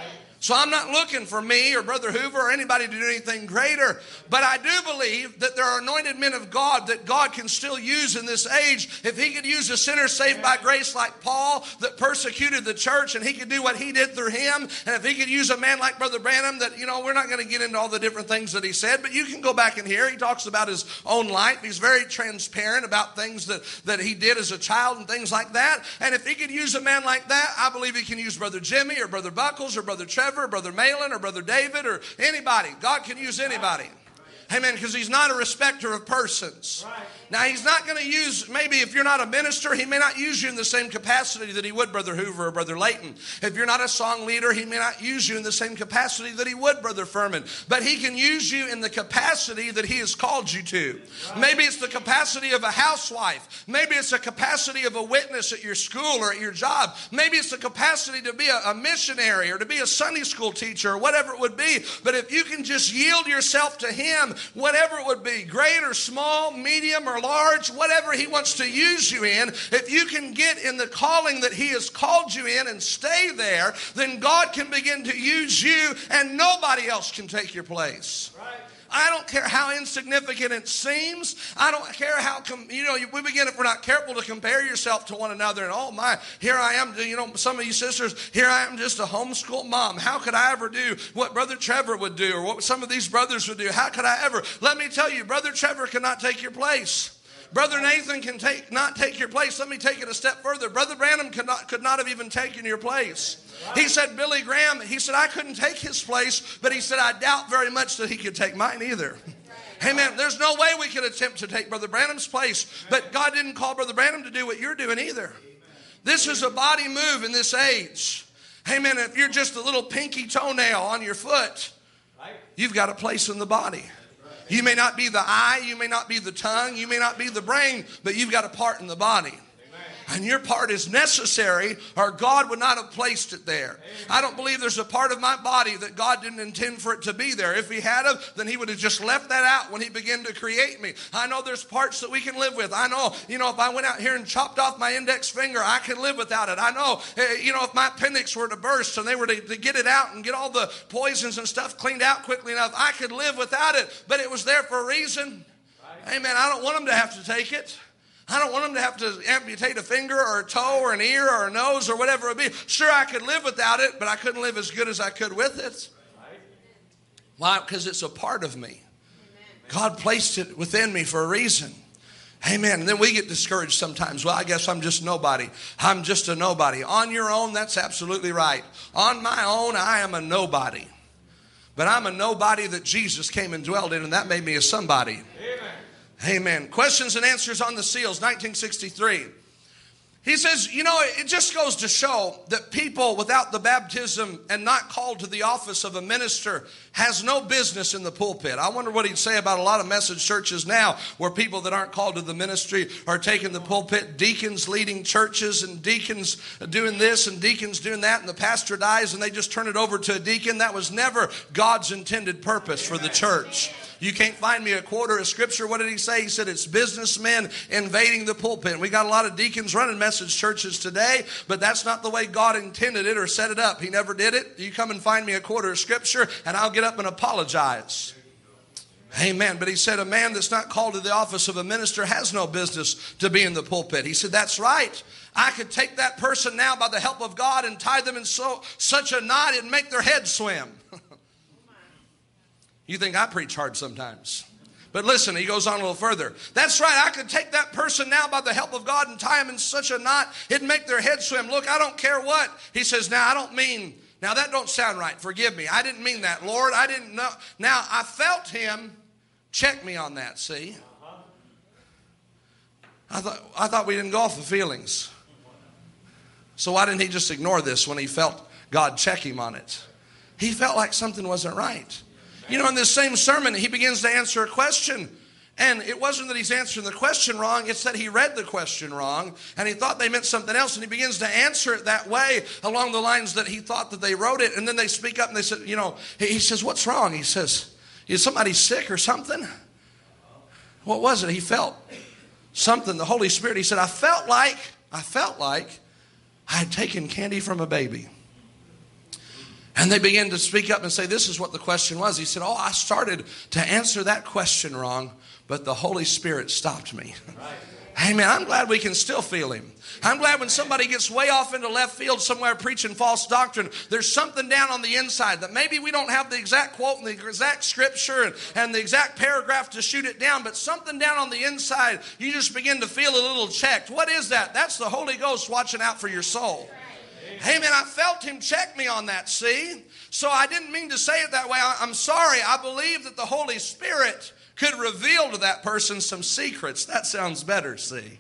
Speaker 1: So I'm not looking for me or Brother Hoover or anybody to do anything greater. But I do believe that there are anointed men of God that God can still use in this age. If he could use a sinner saved by grace like Paul that persecuted the church, and he could do what he did through him. And if he could use a man like Brother Branham that, we're not going to get into all the different things that he said, but you can go back and hear. He talks about his own life. He's very transparent about things that he did as a child and things like that. And if he could use a man like that, I believe he can use Brother Jimmy or Brother Buckles or Brother Trevor or Brother Malin or Brother David or anybody. God can use anybody. Amen, because he's not a respecter of persons. Right. Now, he's not going to use, maybe if you're not a minister, he may not use you in the same capacity that he would Brother Hoover or Brother Layton. If you're not a song leader, he may not use you in the same capacity that he would Brother Furman. But he can use you in the capacity that he has called you to. Right. Maybe it's the capacity of a housewife. Maybe it's the capacity of a witness at your school or at your job. Maybe it's the capacity to be a missionary or to be a Sunday school teacher or whatever it would be. But if you can just yield yourself to him, whatever it would be, great or small, medium or large, whatever he wants to use you in, if you can get in the calling that he has called you in and stay there, then God can begin to use you and nobody else can take your place. Right. I don't care how insignificant it seems. I don't care how, we begin, if we're not careful, to compare yourself to one another. And oh my, here I am, some of you sisters, here I am just a homeschool mom. How could I ever do what Brother Trevor would do or what some of these brothers would do? How could I ever? Let me tell you, Brother Trevor cannot take your place. Brother Nathan can not take your place. Let me take it a step further. Brother Branham could not have even taken your place. He said, Billy Graham, he said, I couldn't take his place, but he said, I doubt very much that he could take mine either. Amen. There's no way we could attempt to take Brother Branham's place, but God didn't call Brother Branham to do what you're doing either. This is a body move in this age. Amen. If you're just a little pinky toenail on your foot, you've got a place in the body. You may not be the eye, you may not be the tongue, you may not be the brain, but you've got a part in the body. And your part is necessary or God would not have placed it there. I don't believe there's a part of my body that God didn't intend for it to be there. If he had of, then he would have just left that out when he began to create me. I know there's parts that we can live with. I know, if I went out here and chopped off my index finger, I could live without it. I know, if my appendix were to burst and they were to get it out and get all the poisons and stuff cleaned out quickly enough, I could live without it. But it was there for a reason. Amen. I don't want them to have to take it. I don't want them to have to amputate a finger or a toe or an ear or a nose or whatever it be. Sure, I could live without it, but I couldn't live as good as I could with it. Why? Because it's a part of me. God placed it within me for a reason. Amen. And then we get discouraged sometimes. Well, I guess I'm just nobody. I'm just a nobody. On your own, that's absolutely right. On my own, I am a nobody. But I'm a nobody that Jesus came and dwelled in, and that made me a somebody. Amen. Questions and answers on the seals, 1963. He says, it just goes to show that people without the baptism and not called to the office of a minister has no business in the pulpit. I wonder what he'd say about a lot of message churches now where people that aren't called to the ministry are taking the pulpit, deacons leading churches and deacons doing this and deacons doing that, and the pastor dies and they just turn it over to a deacon. That was never God's intended purpose for the church. You can't find me a quote or a scripture. What did he say? He said it's businessmen invading the pulpit. We got a lot of deacons running message churches today, but that's not the way God intended it or set it up. He never did it. You come and find me a quote or a scripture, and I'll get up and apologize. Amen. But he said a man that's not called to the office of a minister has no business to be in the pulpit. He said, that's right. I could take that person now by the help of God and tie them in such a knot and make their head swim. You think I preach hard sometimes. But listen, he goes on a little further. That's right, I could take that person now by the help of God and tie them in such a knot, it'd make their head swim. Look, I don't care what. He says, now that don't sound right. Forgive me. I didn't mean that, Lord. I didn't know. Now, I felt him. Check me on that, see? I thought we didn't go off of feelings. So why didn't he just ignore this when he felt God check him on it? He felt like something wasn't right. In this same sermon, he begins to answer a question. And it wasn't that he's answering the question wrong. It's that he read the question wrong. And he thought they meant something else. And he begins to answer it that way along the lines that he thought that they wrote it. And then they speak up and they said, he says, what's wrong? He says, is somebody sick or something? What was it? He felt something. The Holy Spirit, he said, I felt like I had taken candy from a baby. And they began to speak up and say, this is what the question was. He said, I started to answer that question wrong, but the Holy Spirit stopped me. Right. Amen. I'm glad we can still feel him. I'm glad when somebody gets way off into left field somewhere preaching false doctrine, there's something down on the inside that maybe we don't have the exact quote and the exact scripture and the exact paragraph to shoot it down, but something down on the inside, you just begin to feel a little checked. What is that? That's the Holy Ghost watching out for your soul. Hey, man, I felt him check me on that, see? So I didn't mean to say it that way. I'm sorry. I believe that the Holy Spirit could reveal to that person some secrets. That sounds better, see?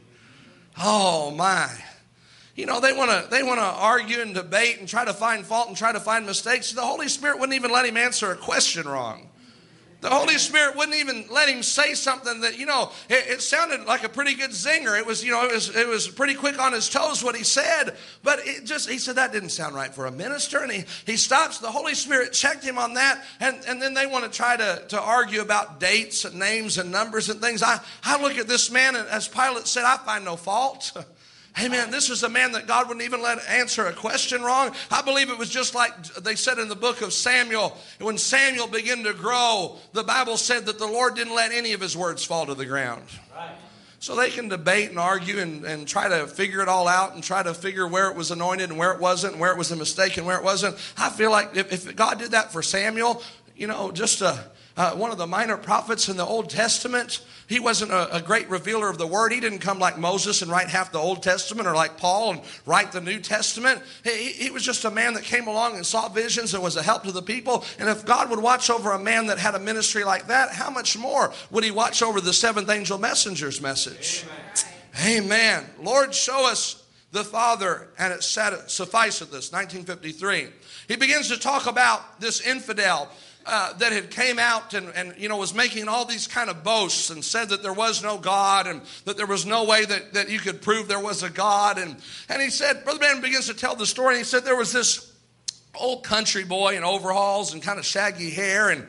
Speaker 1: Oh, my. They want to argue and debate and try to find fault and try to find mistakes. The Holy Spirit wouldn't even let him answer a question wrong. The Holy Spirit wouldn't even let him say something that, it sounded like a pretty good zinger. It was pretty quick on his toes what he said. But he said that didn't sound right for a minister. And he stops. The Holy Spirit checked him on that. And then they want to try to argue about dates and names and numbers and things. I look at this man, and as Pilate said, I find no fault. Amen. This is a man that God wouldn't even let answer a question wrong. I believe it was just like they said in the book of Samuel. When Samuel began to grow, the Bible said that the Lord didn't let any of his words fall to the ground. Right. So they can debate and argue and try to figure it all out and try to figure where it was anointed and where it wasn't and where it was a mistake and where it wasn't. I feel like if God did that for Samuel, just one of the minor prophets in the Old Testament, he wasn't a great revealer of the word. He didn't come like Moses and write half the Old Testament or like Paul and write the New Testament. He was just a man that came along and saw visions and was a help to the people. And if God would watch over a man that had a ministry like that, how much more would he watch over the seventh angel messenger's message? Amen. Amen. Lord, show us the Father, and it sufficeth us. 1953. He begins to talk about this infidel that had came out and was making all these kind of boasts and said that there was no God and that there was no way that you could prove there was a God. And he said, Brother Branham begins to tell the story. And he said there was this old country boy in overalls and kind of shaggy hair. And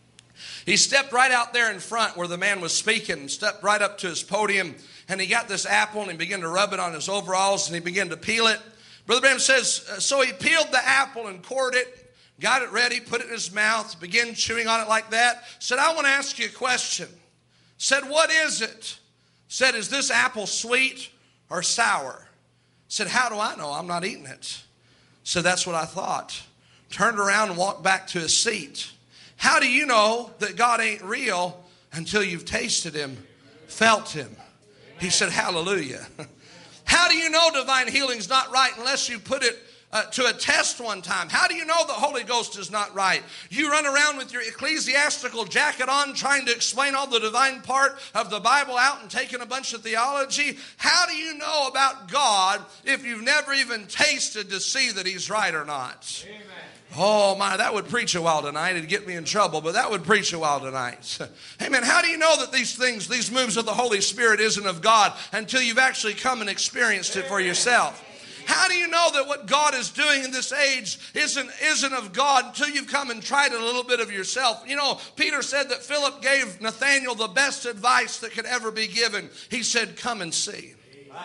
Speaker 1: he stepped right out there in front where the man was speaking and stepped right up to his podium. And he got this apple and he began to rub it on his overalls and he began to peel it. Brother Branham says, so he peeled the apple and cored it. Got it ready, put it in his mouth, began chewing on it like that. Said, I want to ask you a question. Said, what is it? said, is this apple sweet or sour? Said, how do I know? I'm not eating it. So that's what I thought. Turned around and walked back to his seat. How do you know that God ain't real until you've tasted him, felt him? He said, hallelujah. How do you know divine healing's not right unless you put it to a test one time? How do you know the Holy Ghost is not right? You run around with your ecclesiastical jacket on trying to explain all the divine part of the Bible out and taking a bunch of theology. How do you know about God if you've never even tasted to see that he's right or not? Amen. Oh my, that would preach a while tonight. It'd get me in trouble, but that would preach a while tonight. Amen. How do you know that these things, these moves of the Holy Spirit isn't of God until you've actually come and experienced it for yourself? How do you know that what God is doing in this age isn't of God until you've come and tried a little bit of yourself? You know, Peter said that Philip gave Nathanael the best advice that could ever be given. He said, come and see.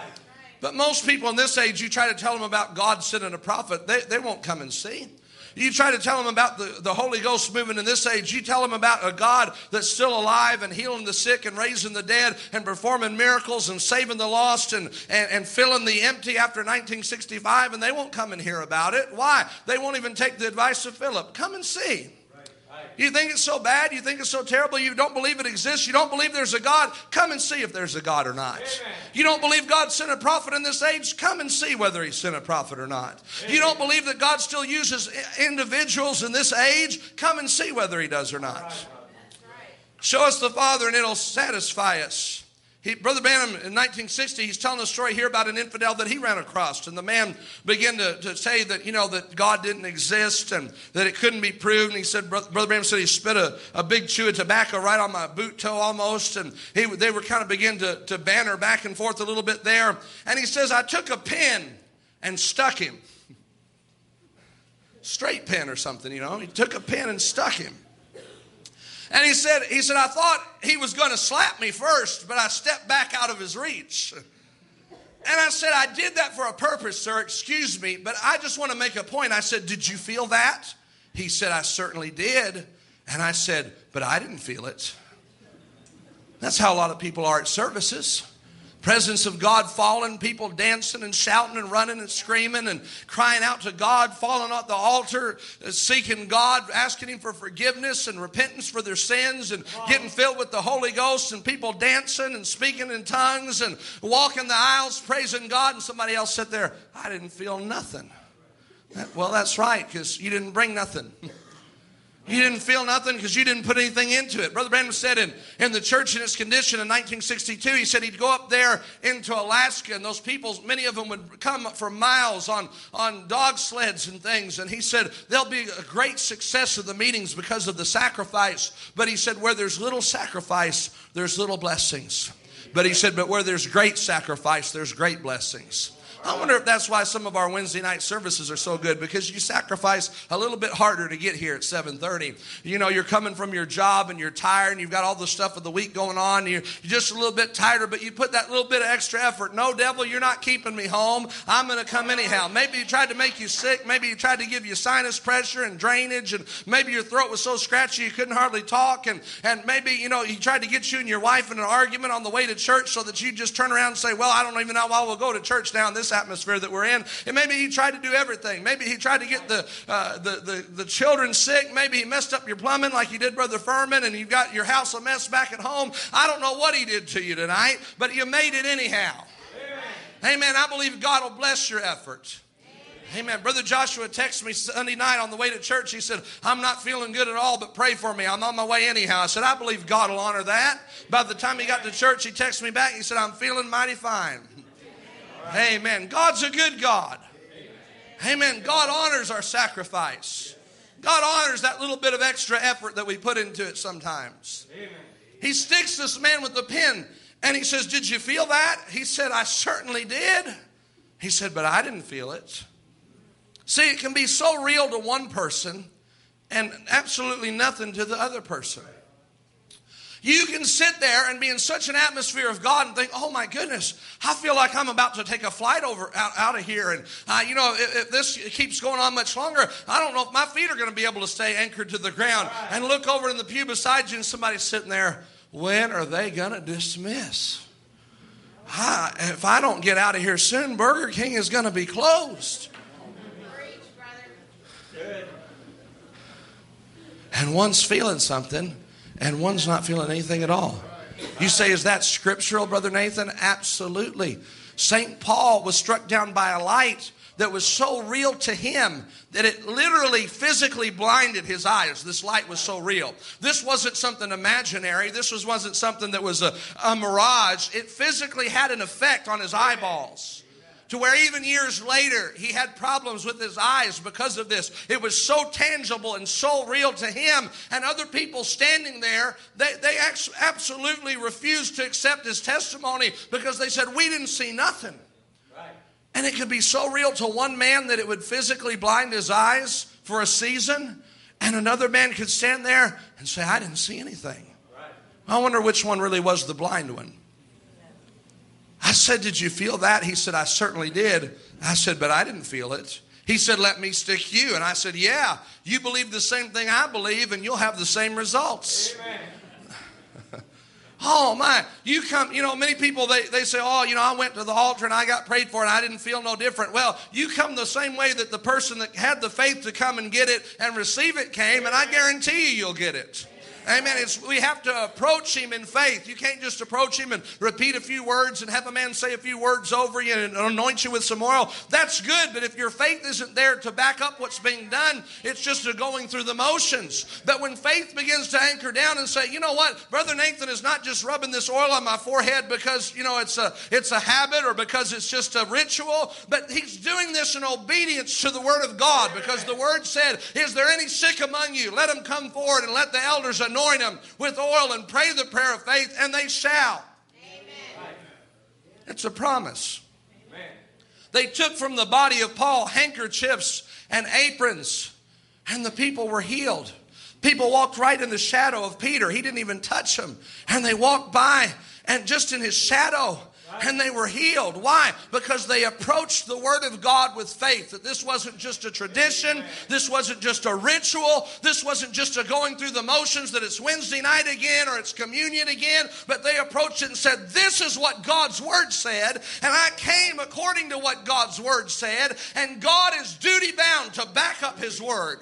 Speaker 1: But most people in this age, you try to tell them about God sending a prophet, they won't come and see. You try to tell them about the Holy Ghost movement in this age. You tell them about a God that's still alive and healing the sick and raising the dead and performing miracles and saving the lost and filling the empty after 1965, and they won't come and hear about it. Why? They won't even take the advice of Philip. Come and see. You think it's so bad? You think it's so terrible? You don't believe it exists? You don't believe there's a God? Come and see if there's a God or not. Amen. You don't believe God sent a prophet in this age? Come and see whether he sent a prophet or not. Amen. You don't believe that God still uses individuals in this age? Come and see whether he does or not. That's right. Show us the Father and it'll satisfy us. Brother Branham, in 1960, he's telling a story here about an infidel that he ran across. And the man began to say that, you know, that God didn't exist and that it couldn't be proved. And he said, Brother Branham said he spit a big chew of tobacco right on my boot toe almost. And they were kind of beginning to banter back and forth a little bit there. And he says, I took a pin and stuck him. Straight pin or something, you know. He took a pin and stuck him. And he said, I thought he was going to slap me first, but I stepped back out of his reach. And I said, I did that for a purpose, sir. Excuse me, but I just want to make a point. I said, did you feel that? He said, I certainly did. And I said, but I didn't feel it. That's how a lot of people are at services. Presence of God falling, people dancing and shouting and running and screaming and crying out to God, falling at the altar, seeking God, asking him for forgiveness and repentance for their sins and getting filled with the Holy Ghost, and people dancing and speaking in tongues and walking the aisles praising God, and somebody else sit there, I didn't feel nothing. Well, that's right, because you didn't bring nothing. You didn't feel nothing because you didn't put anything into it. Brother Branham said in the church in its condition in 1962, he said he'd go up there into Alaska, and those people, many of them would come for miles on dog sleds and things. And he said there'll be a great success of the meetings because of the sacrifice. But he said where there's little sacrifice, there's little blessings. But he said, but where there's great sacrifice, there's great blessings. I wonder if that's why some of our Wednesday night services are so good, because you sacrifice a little bit harder to get here at 7:30. You know, you're coming from your job and you're tired and you've got all the stuff of the week going on. You're just a little bit tighter, but you put that little bit of extra effort. No, devil, you're not keeping me home. I'm going to come anyhow. Maybe he tried to make you sick. Maybe he tried to give you sinus pressure and drainage, and maybe your throat was so scratchy you couldn't hardly talk. And maybe, you know, he tried to get you and your wife in an argument on the way to church so that you just turn around and say, well, I don't even know why we'll go to church now in this atmosphere that we're in. And maybe he tried to do everything. Maybe he tried to get the children sick. Maybe he messed up your plumbing like he did Brother Furman, and you've got your house a mess back at home. I don't know what he did to you tonight, but you made it anyhow. Amen. I believe God will bless your effort. Amen. Brother Joshua texted me Sunday night on the way to church. He said, I'm not feeling good at all, but pray for me. I'm on my way anyhow. I said, I believe God will honor that. By the time he got to church, he texted me back. He said, I'm feeling mighty fine. Amen. God's a good God. Amen. God honors our sacrifice. God honors that little bit of extra effort that we put into it sometimes. He sticks this man with the pin and he says, did you feel that? He said, I certainly did. He said, but I didn't feel it. See, it can be so real to one person and absolutely nothing to the other person. You can sit there and be in such an atmosphere of God and think, oh my goodness, I feel like I'm about to take a flight out of here. And if this keeps going on much longer, I don't know if my feet are going to be able to stay anchored to the ground. And look over in the pew beside you and somebody's sitting there, when are they going to dismiss? If I don't get out of here soon, Burger King is going to be closed. And one's feeling something, and one's not feeling anything at all. You say, is that scriptural, Brother Nathan? Absolutely. St. Paul was struck down by a light that was so real to him that it literally physically blinded his eyes. This light was so real. This wasn't something imaginary. This wasn't something that was a mirage. It physically had an effect on his eyeballs, to where even years later he had problems with his eyes because of this. It was so tangible and so real to him, and other people standing there, they absolutely refused to accept his testimony because they said, we didn't see nothing. And it could be so real to one man that it would physically blind his eyes for a season, and another man could stand there and say, I didn't see anything. I wonder which one really was the blind one. I said, did you feel that? He said, I certainly did. I said, but I didn't feel it. He said, let me stick you. And I said, yeah, you believe the same thing I believe, and you'll have the same results. Amen. Oh my, you come, many people, they say, I went to the altar and I got prayed for and I didn't feel no different. Well, you come the same way that the person that had the faith to come and get it and receive it came, and I guarantee you'll get it. Amen. We have to approach him in faith. You can't just approach him and repeat a few words and have a man say a few words over you and anoint you with some oil. That's good, but if your faith isn't there to back up what's being done, it's just a going through the motions. But when faith begins to anchor down and say, you know what, Brother Nathan is not just rubbing this oil on my forehead because, it's a habit or because it's just a ritual, but he's doing this in obedience to the Word of God, because the Word said, is there any sick among you? Let him come forward and let the elders anoint him with oil and pray the prayer of faith, and they shall. Amen. It's a promise. Amen. They took from the body of Paul handkerchiefs and aprons, and the people were healed. People walked right in the shadow of Peter. He didn't even touch them. And they walked by, and just in his shadow, and they were healed. Why? Because they approached the Word of God with faith. That this wasn't just a tradition. This wasn't just a ritual. This wasn't just a going through the motions that it's Wednesday night again or it's communion again. But they approached it and said, this is what God's Word said. And I came according to what God's Word said. And God is duty bound to back up His Word.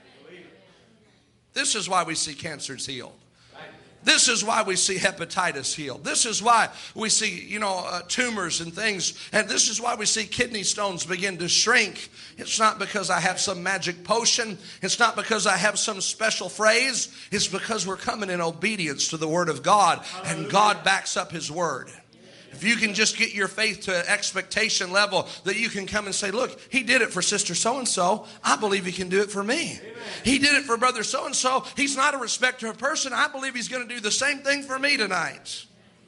Speaker 1: This is why we see cancers healed. This is why we see hepatitis healed. This is why we see, tumors and things. And this is why we see kidney stones begin to shrink. It's not because I have some magic potion. It's not because I have some special phrase. It's because we're coming in obedience to the Word of God. And God backs up His Word. If you can just get your faith to an expectation level that you can come and say, look, he did it for Sister so-and-so. I believe he can do it for me. Amen. He did it for Brother so-and-so. He's not a respecter of person. I believe he's going to do the same thing for me tonight.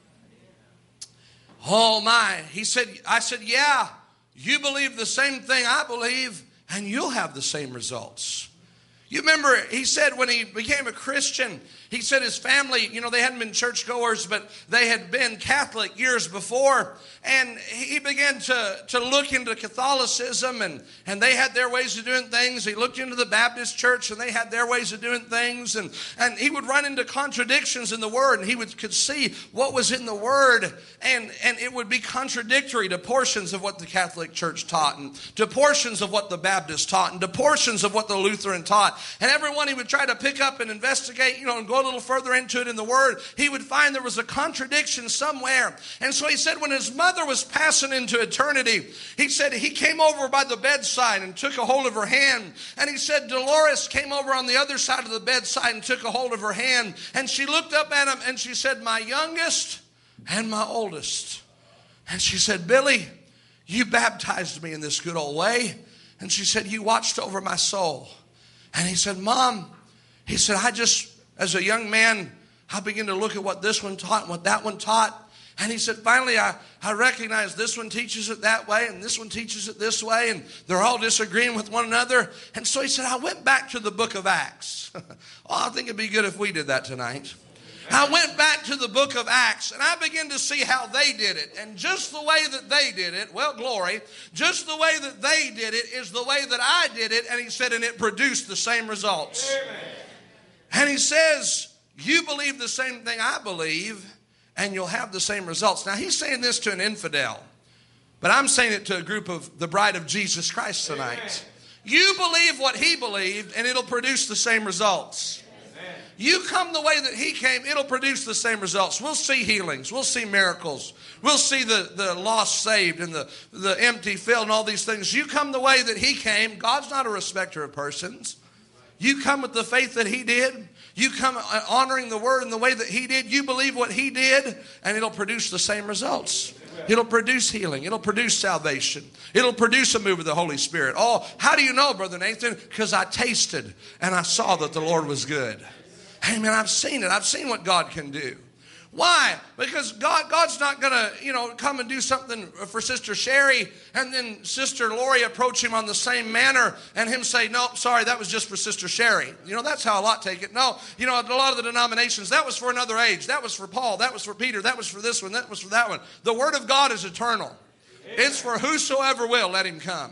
Speaker 1: Oh my. I said, yeah, you believe the same thing I believe, and you'll have the same results. You remember, he said when he became a Christian, he said his family, they hadn't been churchgoers, but they had been Catholic years before. And he began to look into Catholicism, and they had their ways of doing things. He looked into the Baptist church, and they had their ways of doing things. And he would run into contradictions in the Word, and he could see what was in the Word. And it would be contradictory to portions of what the Catholic Church taught, and to portions of what the Baptist taught, and to portions of what the Lutheran taught. And everyone he would try to pick up and investigate, and go a little further into it in the Word, he would find there was a contradiction somewhere. And so he said when his mother was passing into eternity, he said he came over by the bedside and took a hold of her hand. And he said Dolores came over on the other side of the bedside and took a hold of her hand. And she looked up at him and she said, my youngest and my oldest. And she said, Billy, you baptized me in this good old way. And she said, you watched over my soul. And he said, Mom, he said, as a young man, I began to look at what this one taught and what that one taught. And he said, finally, I recognized this one teaches it that way and this one teaches it this way, and they're all disagreeing with one another. And so he said, I went back to the book of Acts. I think it'd be good if we did that tonight. I went back to the book of Acts, and I began to see how they did it. And just the way that they did it, well, glory, just the way that they did it is the way that I did it. And he said, and it produced the same results. Amen. And he says, you believe the same thing I believe, and you'll have the same results. Now, he's saying this to an infidel, but I'm saying it to a group of the bride of Jesus Christ tonight. Amen. You believe what he believed, and it'll produce the same results. Amen. You come the way that he came, it'll produce the same results. We'll see healings. We'll see miracles. We'll see the lost saved and the empty filled and all these things. You come the way that he came. God's not a respecter of persons. You come with the faith that he did. You come honoring the word in the way that he did. You believe what he did, and it'll produce the same results. It'll produce healing. It'll produce salvation. It'll produce a move of the Holy Spirit. Oh, how do you know, Brother Nathan? Because I tasted and I saw that the Lord was good. Hey, man, I've seen it. I've seen what God can do. Why? Because God's not going to, come and do something for Sister Sherry and then Sister Lori approach him on the same manner and him say, no, sorry, that was just for Sister Sherry. That's how a lot take it. No, a lot of the denominations, that was for another age. That was for Paul. That was for Peter. That was for this one. That was for that one. The Word of God is eternal. Amen. It's for whosoever will, let him come.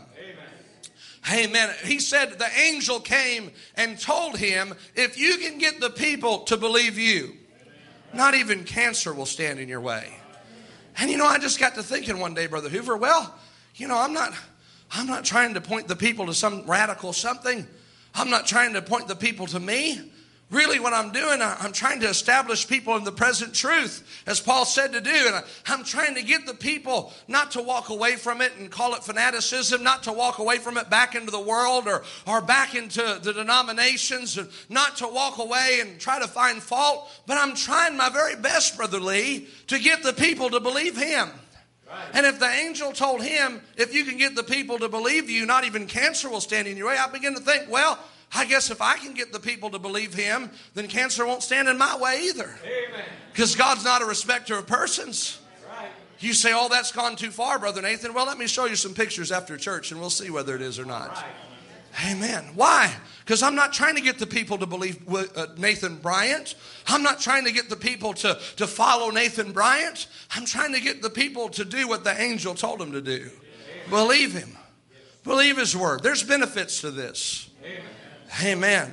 Speaker 1: Amen. He said the angel came and told him, if you can get the people to believe you, not even cancer will stand in your way. And I just got to thinking one day, Brother Hoover, I'm not trying to point the people to some radical something. I'm not trying to point the people to me. Really what I'm doing, I'm trying to establish people in the present truth, as Paul said to do. And I'm trying to get the people not to walk away from it and call it fanaticism, not to walk away from it back into the world or back into the denominations, and not to walk away and try to find fault. But I'm trying my very best, Brother Lee, to get the people to believe him. Right. And if the angel told him, if you can get the people to believe you, not even cancer will stand in your way, I begin to think, well, I guess if I can get the people to believe him, then cancer won't stand in my way either. Because God's not a respecter of persons. Right. You say, oh, that's gone too far, Brother Nathan. Well, let me show you some pictures after church, and we'll see whether it is or not. Right. Amen. Why? Because I'm not trying to get the people to believe Nathan Bryant. I'm not trying to get the people to follow Nathan Bryant. I'm trying to get the people to do what the angel told them to do. Amen. Believe him. Believe his word. There's benefits to this. Amen. Amen.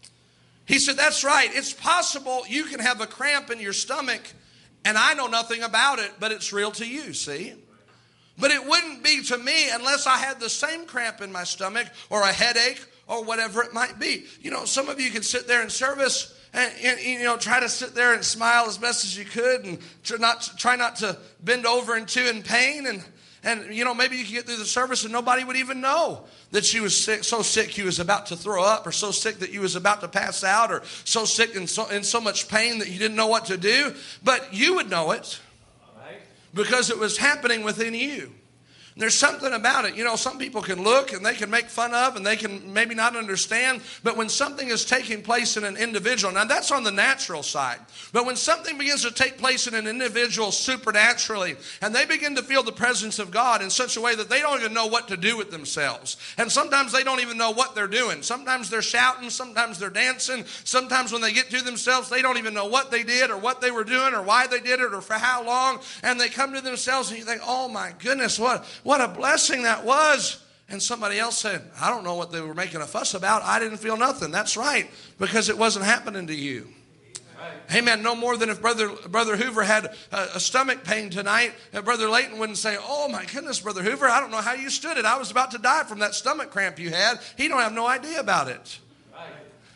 Speaker 1: He said, that's right. It's possible you can have a cramp in your stomach and I know nothing about it, but it's real to you, see? But it wouldn't be to me unless I had the same cramp in my stomach or a headache or whatever it might be. Some of you can sit there in service and try to sit there and smile as best as you could and try not to bend over in pain and maybe you could get through the service and nobody would even know that you was sick, so sick you was about to throw up, or so sick that you was about to pass out, or so sick and in so much pain that you didn't know what to do. But you would know it because it was happening within you. And there's something about it. Some people can look and they can make fun of and they can maybe not understand. But when something is taking place in an individual, now that's on the natural side. But when something begins to take place in an individual supernaturally, and they begin to feel the presence of God in such a way that they don't even know what to do with themselves. And sometimes they don't even know what they're doing. Sometimes they're shouting. Sometimes they're dancing. Sometimes when they get to themselves, they don't even know what they did or what they were doing or why they did it or for how long. And they come to themselves and you think, oh my goodness, what a blessing that was. And somebody else said, I don't know what they were making a fuss about. I didn't feel nothing. That's right, because it wasn't happening to you. Right. Amen. No more than if Brother Hoover had a stomach pain tonight, Brother Layton wouldn't say, oh my goodness, Brother Hoover, I don't know how you stood it. I was about to die from that stomach cramp you had. He don't have no idea about it. Right.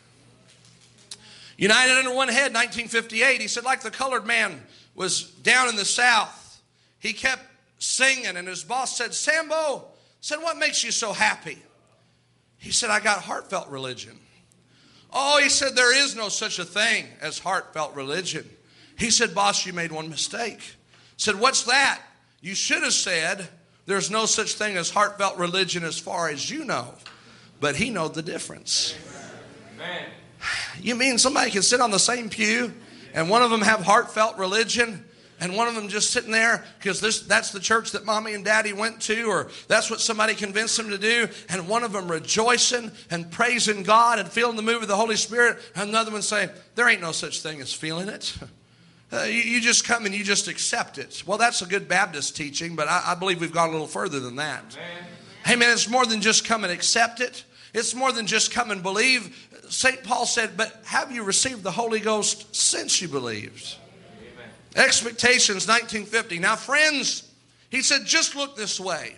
Speaker 1: United Under One Head, 1958, he said, like the colored man was down in the South, he kept singing, and his boss said, Sambo, what makes you so happy? He said, I got heartfelt religion. Oh, he said, there is no such a thing as heartfelt religion. He said, boss, you made one mistake. He said, what's that? You should have said, there's no such thing as heartfelt religion as far as you know. But he knowed the difference. Amen. You mean somebody can sit on the same pew and one of them have heartfelt religion and one of them just sitting there because that's the church that mommy and daddy went to, or that's what somebody convinced them to do, and one of them rejoicing and praising God and feeling the move of the Holy Spirit, and another one saying, there ain't no such thing as feeling it. You just come and you just accept it. Well, that's a good Baptist teaching, but I believe we've gone a little further than that. Hey, man, it's more than just come and accept it. It's more than just come and believe. St. Paul said, but have you received the Holy Ghost since you believed? Expectations, 1950. Now, friends, he said, just look this way.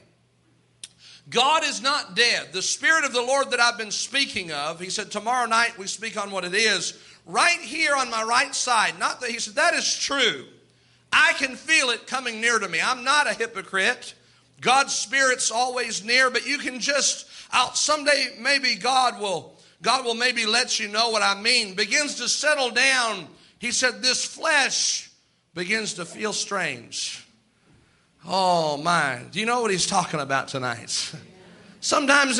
Speaker 1: God is not dead. The Spirit of the Lord that I've been speaking of, he said, tomorrow night we speak on what it is. Right here on my right side, not that he said, that is true. I can feel it coming near to me. I'm not a hypocrite. God's Spirit's always near, but you can just, someday maybe God will maybe let you know what I mean. Begins to settle down. He said, this flesh begins to feel strange. Oh my, do you know what he's talking about tonight? Sometimes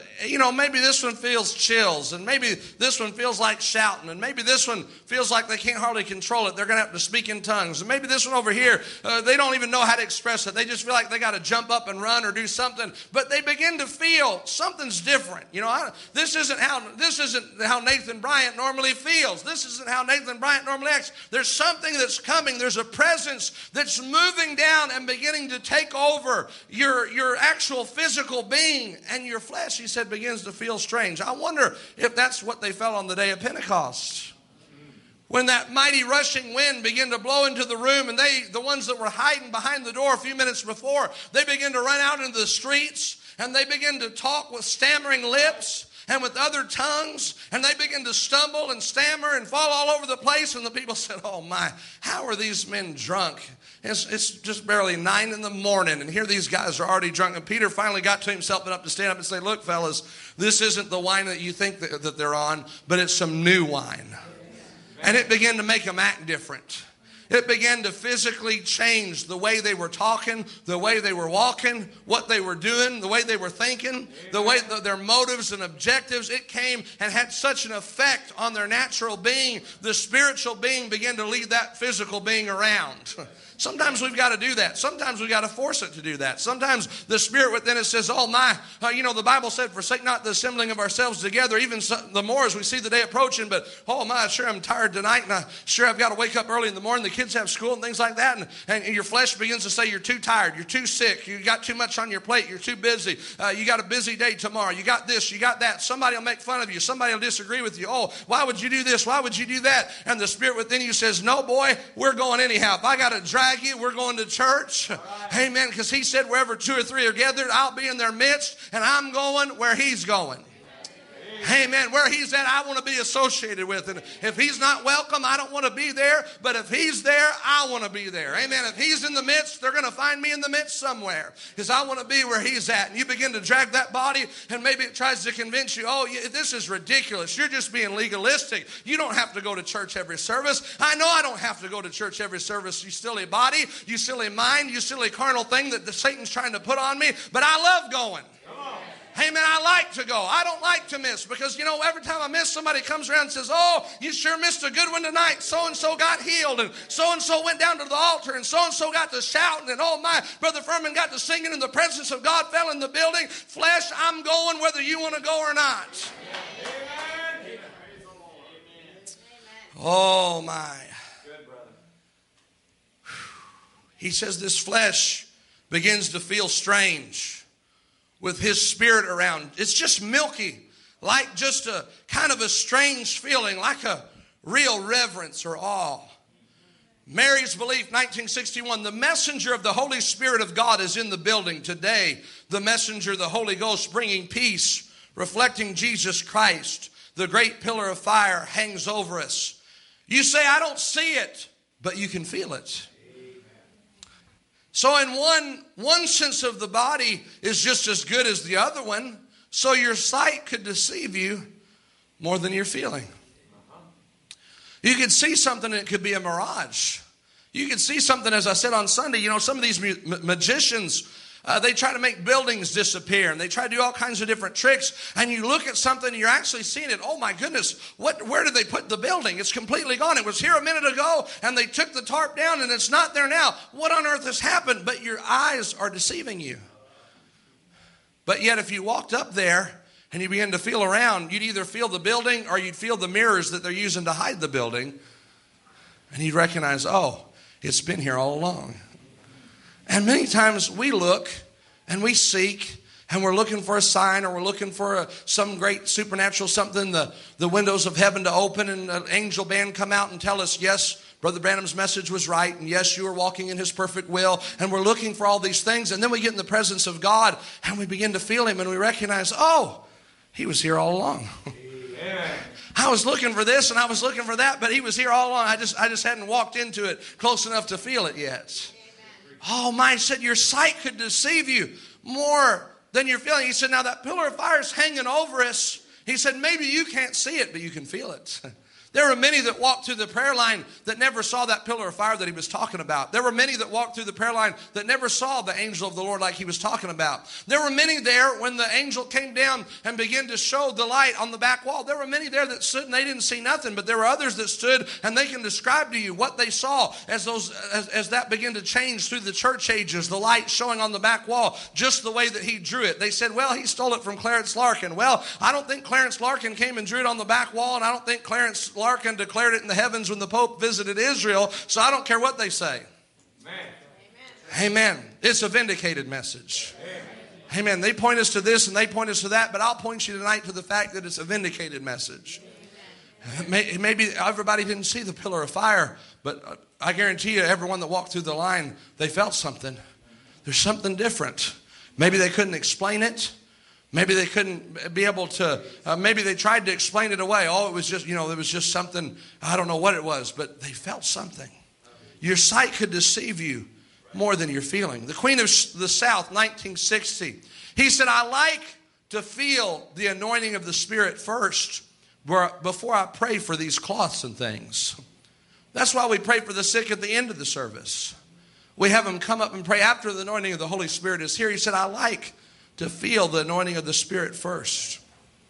Speaker 1: maybe this one feels chills, and maybe this one feels like shouting, and maybe this one feels like they can't hardly control it. They're going to have to speak in tongues. And maybe this one over here, they don't even know how to express it. They just feel like they got to jump up and run or do something. But they begin to feel something's different. This isn't how Nathan Bryant normally feels. This isn't how Nathan Bryant normally acts. There's something that's coming. There's a presence that's moving down and beginning to take over your actual physical being, and your flesh, he said, begins to feel strange. I wonder if that's what they felt on the day of Pentecost. When that mighty rushing wind began to blow into the room, and the ones that were hiding behind the door a few minutes before, they began to run out into the streets, and they began to talk with stammering lips and with other tongues, and they began to stumble and stammer and fall all over the place, and the people said, oh my, how are these men drunk? It's just barely 9 in the morning, and here these guys are already drunk. And Peter finally got to himself enough to stand up and say, look, fellas, this isn't the wine that you think that they're on, but it's some new wine. And it began to make them act different. It began to physically change the way they were talking, the way they were walking, what they were doing, the way they were thinking, the way their motives and objectives. It came and had such an effect on their natural being. The spiritual being began to lead that physical being around. Sometimes we've got to do that. Sometimes we've got to force it to do that. Sometimes the Spirit within us says, oh my, the Bible said, forsake not the assembling of ourselves together, even the more as we see the day approaching. But oh my, sure I'm tired tonight, and I've got to wake up early in the morning. The kids have school and things like that. And your flesh begins to say you're too tired, you're too sick, you got too much on your plate, you're too busy, you got a busy day tomorrow, you got this, you got that. Somebody will make fun of you. Somebody will disagree with you. Oh, why would you do this? Why would you do that? And the Spirit within you says, no, boy, we're going anyhow. If I got to drag you, we're going to church. Right. Amen. Because he said, wherever 2 or 3 are gathered, I'll be in their midst, and I'm going where he's going. Amen. Where he's at, I want to be associated with. And if he's not welcome, I don't want to be there. But if he's there, I want to be there. Amen. If he's in the midst, they're going to find me in the midst somewhere. Because I want to be where he's at. And you begin to drag that body, and maybe it tries to convince you, oh, this is ridiculous. You're just being legalistic. You don't have to go to church every service. I know I don't have to go to church every service, you silly body, you silly mind, you silly carnal thing that Satan's trying to put on me. But I love going. Hey, man, I like to go. I don't like to miss because, every time I miss, somebody comes around and says, oh, you sure missed a good one tonight. So-and-so got healed, and so-and-so went down to the altar, and so-and-so got to shouting, and oh, my, Brother Furman got to singing, and the presence of God fell in the building. Flesh, I'm going whether you want to go or not. Amen. Oh, my. Good, brother. He says this flesh begins to feel strange with his spirit around. It's just milky, like just a kind of a strange feeling, like a real reverence or awe. Mary's belief, 1961, the messenger of the Holy Spirit of God is in the building today. The messenger, the Holy Ghost, bringing peace, reflecting Jesus Christ. The great pillar of fire hangs over us. You say, I don't see it, but you can feel it. So in one sense of the body is just as good as the other one. So your sight could deceive you more than your feeling. You could see something and it could be a mirage. You could see something, as I said on Sunday, some of these magicians, they try to make buildings disappear, and they try to do all kinds of different tricks. And you look at something and you're actually seeing it. Oh my goodness, where did they put the building? It's completely gone. It was here a minute ago, and they took the tarp down, and it's not there now. What on earth has happened? But your eyes are deceiving you. But yet if you walked up there and you began to feel around, you'd either feel the building or you'd feel the mirrors that they're using to hide the building. And you'd recognize, oh, it's been here all along. And many times we look and we seek and we're looking for a sign, or we're looking for some great supernatural something, the windows of heaven to open and an angel band come out and tell us, yes, Brother Branham's message was right, and yes, you are walking in his perfect will, and we're looking for all these things, and then we get in the presence of God, and we begin to feel him, and we recognize, oh, he was here all along. I was looking for this, and I was looking for that, but he was here all along. I just hadn't walked into it close enough to feel it yet. Oh, my, he said, your sight could deceive you more than you're feeling. He said, now that pillar of fire is hanging over us. He said, maybe you can't see it, but you can feel it. There were many that walked through the prayer line that never saw that pillar of fire that he was talking about. There were many that walked through the prayer line that never saw the angel of the Lord like he was talking about. There were many there when the angel came down and began to show the light on the back wall. There were many there that stood and they didn't see nothing, but there were others that stood and they can describe to you what they saw as that began to change through the church ages, the light showing on the back wall, just the way that he drew it. They said, well, he stole it from Clarence Larkin. Well, I don't think Clarence Larkin came and drew it on the back wall, and I don't think Clarence Larkin declared it in the heavens when the Pope visited Israel, so I don't care what they say. Amen. It's a vindicated message. Amen. They point us to this and they point us to that, but I'll point you tonight to the fact that it's a vindicated message. Maybe everybody didn't see the pillar of fire, but I guarantee you everyone that walked through the line, they felt something. There's something different. Maybe they couldn't explain it. Maybe they couldn't be able to, maybe they tried to explain it away. Oh, it was just, it was just something, I don't know what it was, but they felt something. Your sight could deceive you more than your feeling. The Queen of the South, 1960, he said, I like to feel the anointing of the Spirit first before I pray for these cloths and things. That's why we pray for the sick at the end of the service. We have them come up and pray after the anointing of the Holy Spirit is here. He said, I like to feel the anointing of the Spirit first.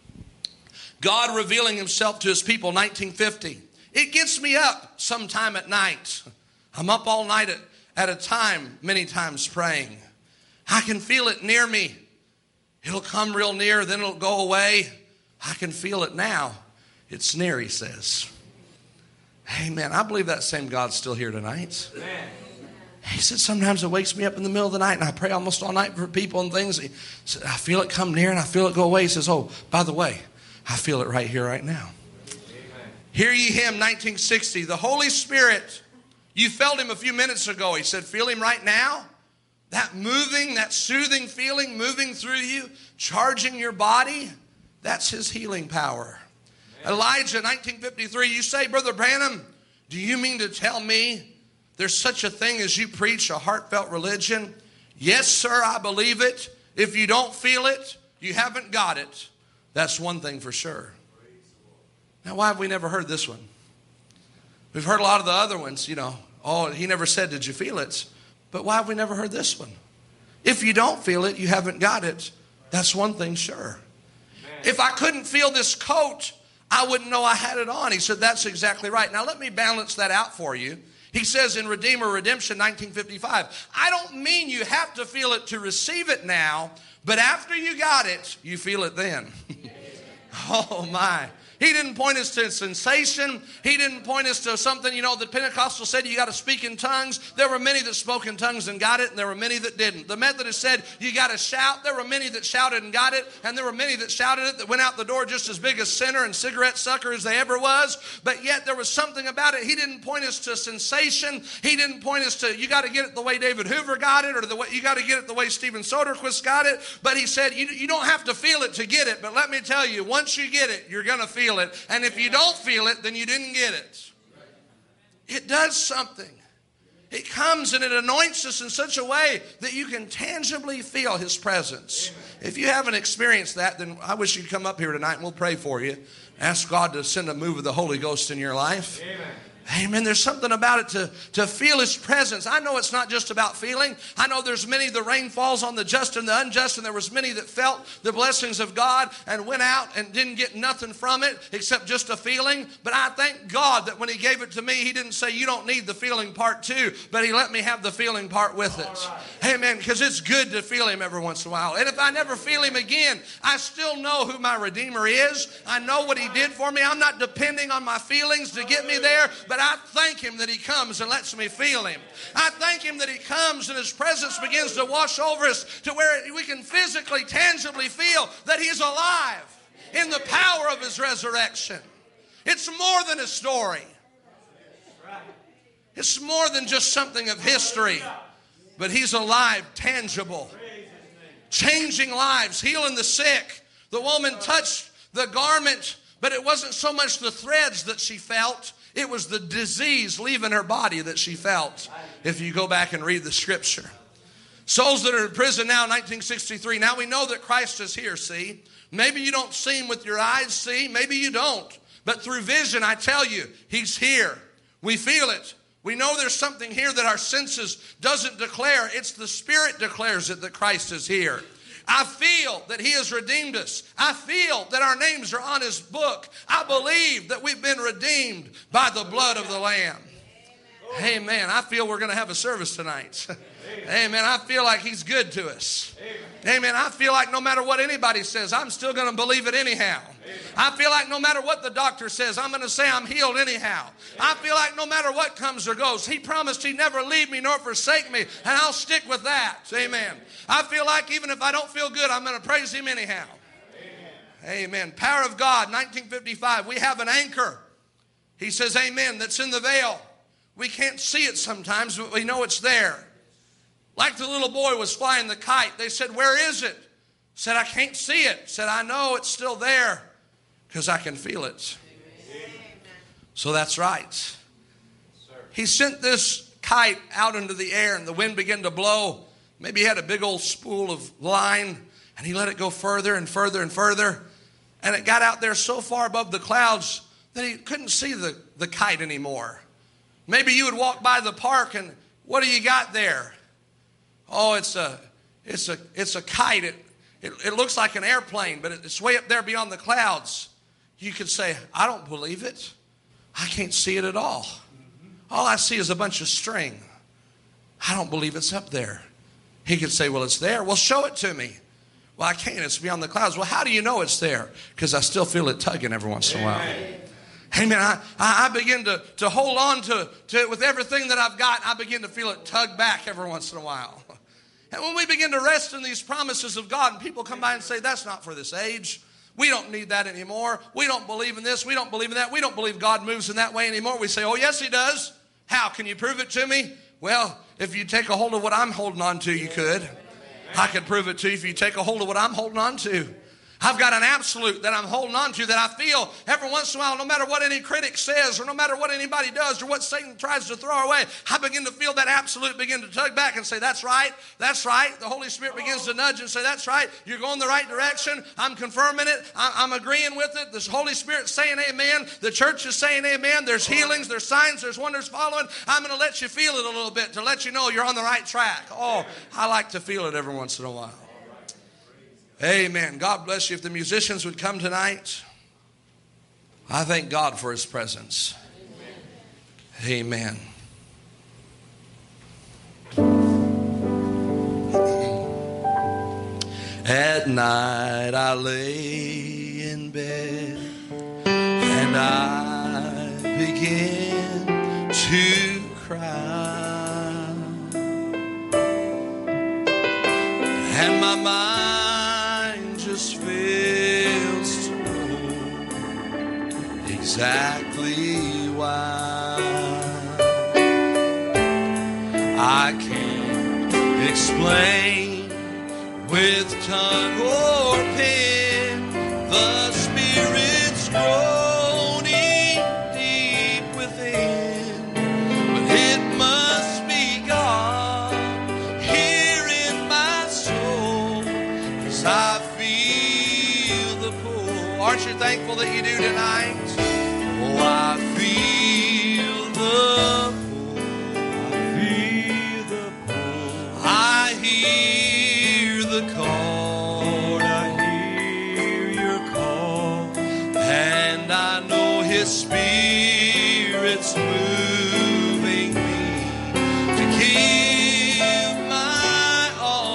Speaker 1: God revealing himself to his people, 1950. It gets me up sometime at night. I'm up all night at a time, many times praying. I can feel it near me. It'll come real near, then it'll go away. I can feel it now. It's near, he says. Amen. I believe that same God's still here tonight. Amen. He said, sometimes it wakes me up in the middle of the night and I pray almost all night for people and things. He said, I feel it come near and I feel it go away. He says, oh, by the way, I feel it right here, right now. Amen. Hear ye him, 1960. The Holy Spirit, you felt him a few minutes ago. He said, feel him right now. That moving, that soothing feeling moving through you, charging your body, that's his healing power. Amen. Elijah, 1953, you say, Brother Branham, do you mean to tell me there's such a thing as you preach a heartfelt religion? Yes, sir, I believe it. If you don't feel it, you haven't got it. That's one thing for sure. Now, why have we never heard this one? We've heard a lot of the other ones, oh, he never said, did you feel it? But why have we never heard this one? If you don't feel it, you haven't got it. That's one thing sure. If I couldn't feel this coat, I wouldn't know I had it on. He said, that's exactly right. Now, let me balance that out for you. He says in Redeemer Redemption 1955, I don't mean you have to feel it to receive it now, but after you got it, you feel it then. Oh my. He didn't point us to sensation. He didn't point us to something, the Pentecostal said you got to speak in tongues. There were many that spoke in tongues and got it, and there were many that didn't. The Methodist said you got to shout. There were many that shouted and got it, and there were many that shouted it that went out the door just as big a sinner and cigarette sucker as they ever was. But yet there was something about it. He didn't point us to sensation. He didn't point us to you got to get it the way David Hoover got it, or the way you got to get it the way Stephen Soderquist got it. But he said you don't have to feel it to get it. But let me tell you, once you get it, you're going to feel it. And if you don't feel it, then you didn't get it. It does something. It comes and it anoints us in such a way that you can tangibly feel his presence. If you haven't experienced that, then I wish you'd come up here tonight and we'll pray for you. Ask God to send a move of the Holy Ghost in your life. Amen. Amen. There's something about it to feel his presence. I know it's not just about feeling. I know there's many, the rain falls on the just and the unjust, and there was many that felt the blessings of God and went out and didn't get nothing from it except just a feeling. But I thank God that when he gave it to me, he didn't say you don't need the feeling part too, but he let me have the feeling part with it. Right. Amen. Because it's good to feel him every once in a while. And if I never feel him again, I still know who my Redeemer is. I know what he did for me. I'm not depending on my feelings to get me there, but I thank him that he comes and lets me feel him. I thank him that he comes and his presence begins to wash over us to where we can physically, tangibly feel that he's alive in the power of his resurrection. It's more than a story. It's more than just something of history, but he's alive, tangible, changing lives, healing the sick. The woman touched the garment, but it wasn't so much the threads that she felt. It was the disease leaving her body that she felt, if you go back and read the scripture. Souls that are in prison now, 1963. Now we know that Christ is here, see. Maybe you don't see him with your eyes, see. Maybe you don't. But through vision, I tell you, he's here. We feel it. We know there's something here that our senses doesn't declare. It's the Spirit declares it, that Christ is here. I feel that he has redeemed us. I feel that our names are on his book. I believe that we've been redeemed by the blood of the Lamb. Amen. I feel we're going to have a service tonight. Amen. I feel like he's good to us. Amen. I feel like no matter what anybody says, I'm still going to believe it anyhow. I feel like no matter what the doctor says, I'm going to say I'm healed anyhow. I feel like no matter what comes or goes, he promised he'd never leave me nor forsake me, and I'll stick with that. Amen. I feel like even if I don't feel good, I'm going to praise him anyhow. Amen. Power of God, 1955. We have an anchor. He says, amen, that's in the veil. We can't see it sometimes, but we know it's there. Like the little boy was flying the kite. They said, where is it? Said, I can't see it. Said, I know it's still there because I can feel it. Amen. So that's right. He sent this kite out into the air and the wind began to blow. Maybe he had a big old spool of line and he let it go further and further and further. And it got out there so far above the clouds that he couldn't see the kite anymore. Maybe you would walk by the park and what do you got there? Oh, it's a kite. It looks like an airplane, but it's way up there beyond the clouds. You could say, I don't believe it. I can't see it at all. All I see is a bunch of string. I don't believe it's up there. He could say, well, it's there. Well, show it to me. Well, I can't. It's beyond the clouds. Well, how do you know it's there? Because I still feel it tugging every once in a while. Amen. I begin to hold on to it with everything that I've got. I begin to feel it tug back every once in a while. And when we begin to rest in these promises of God, and people come by and say, that's not for this age. We don't need that anymore. We don't believe in this. We don't believe in that. We don't believe God moves in that way anymore. We say, oh, yes, he does. How? Can you prove it to me? Well, if you take a hold of what I'm holding on to, you could. I could prove it to you if you take a hold of what I'm holding on to. I've got an absolute that I'm holding on to that I feel every once in a while, no matter what any critic says or no matter what anybody does or what Satan tries to throw away, I begin to feel that absolute begin to tug back and say, that's right, that's right. The Holy Spirit begins to nudge and say, that's right, you're going the right direction. I'm confirming it. I'm agreeing with it. The Holy Spirit's saying amen. The church is saying amen. There's healings, there's signs, there's wonders following. I'm going to let you feel it a little bit to let you know you're on the right track. Oh, I like to feel it every once in a while. Amen. God bless you. If the musicians would come tonight, I thank God for his presence. Amen. At night I lay in bed and I begin to cry, and my mind fails to know exactly why. I can't explain with tongue or pen the Spirit's groaning deep within, but it must be God here in my soul, 'cause I aren't you thankful that you do tonight? Oh, I feel the pull. I feel the pull. I hear the call. Lord, I hear your call. And I know his Spirit's moving me to give my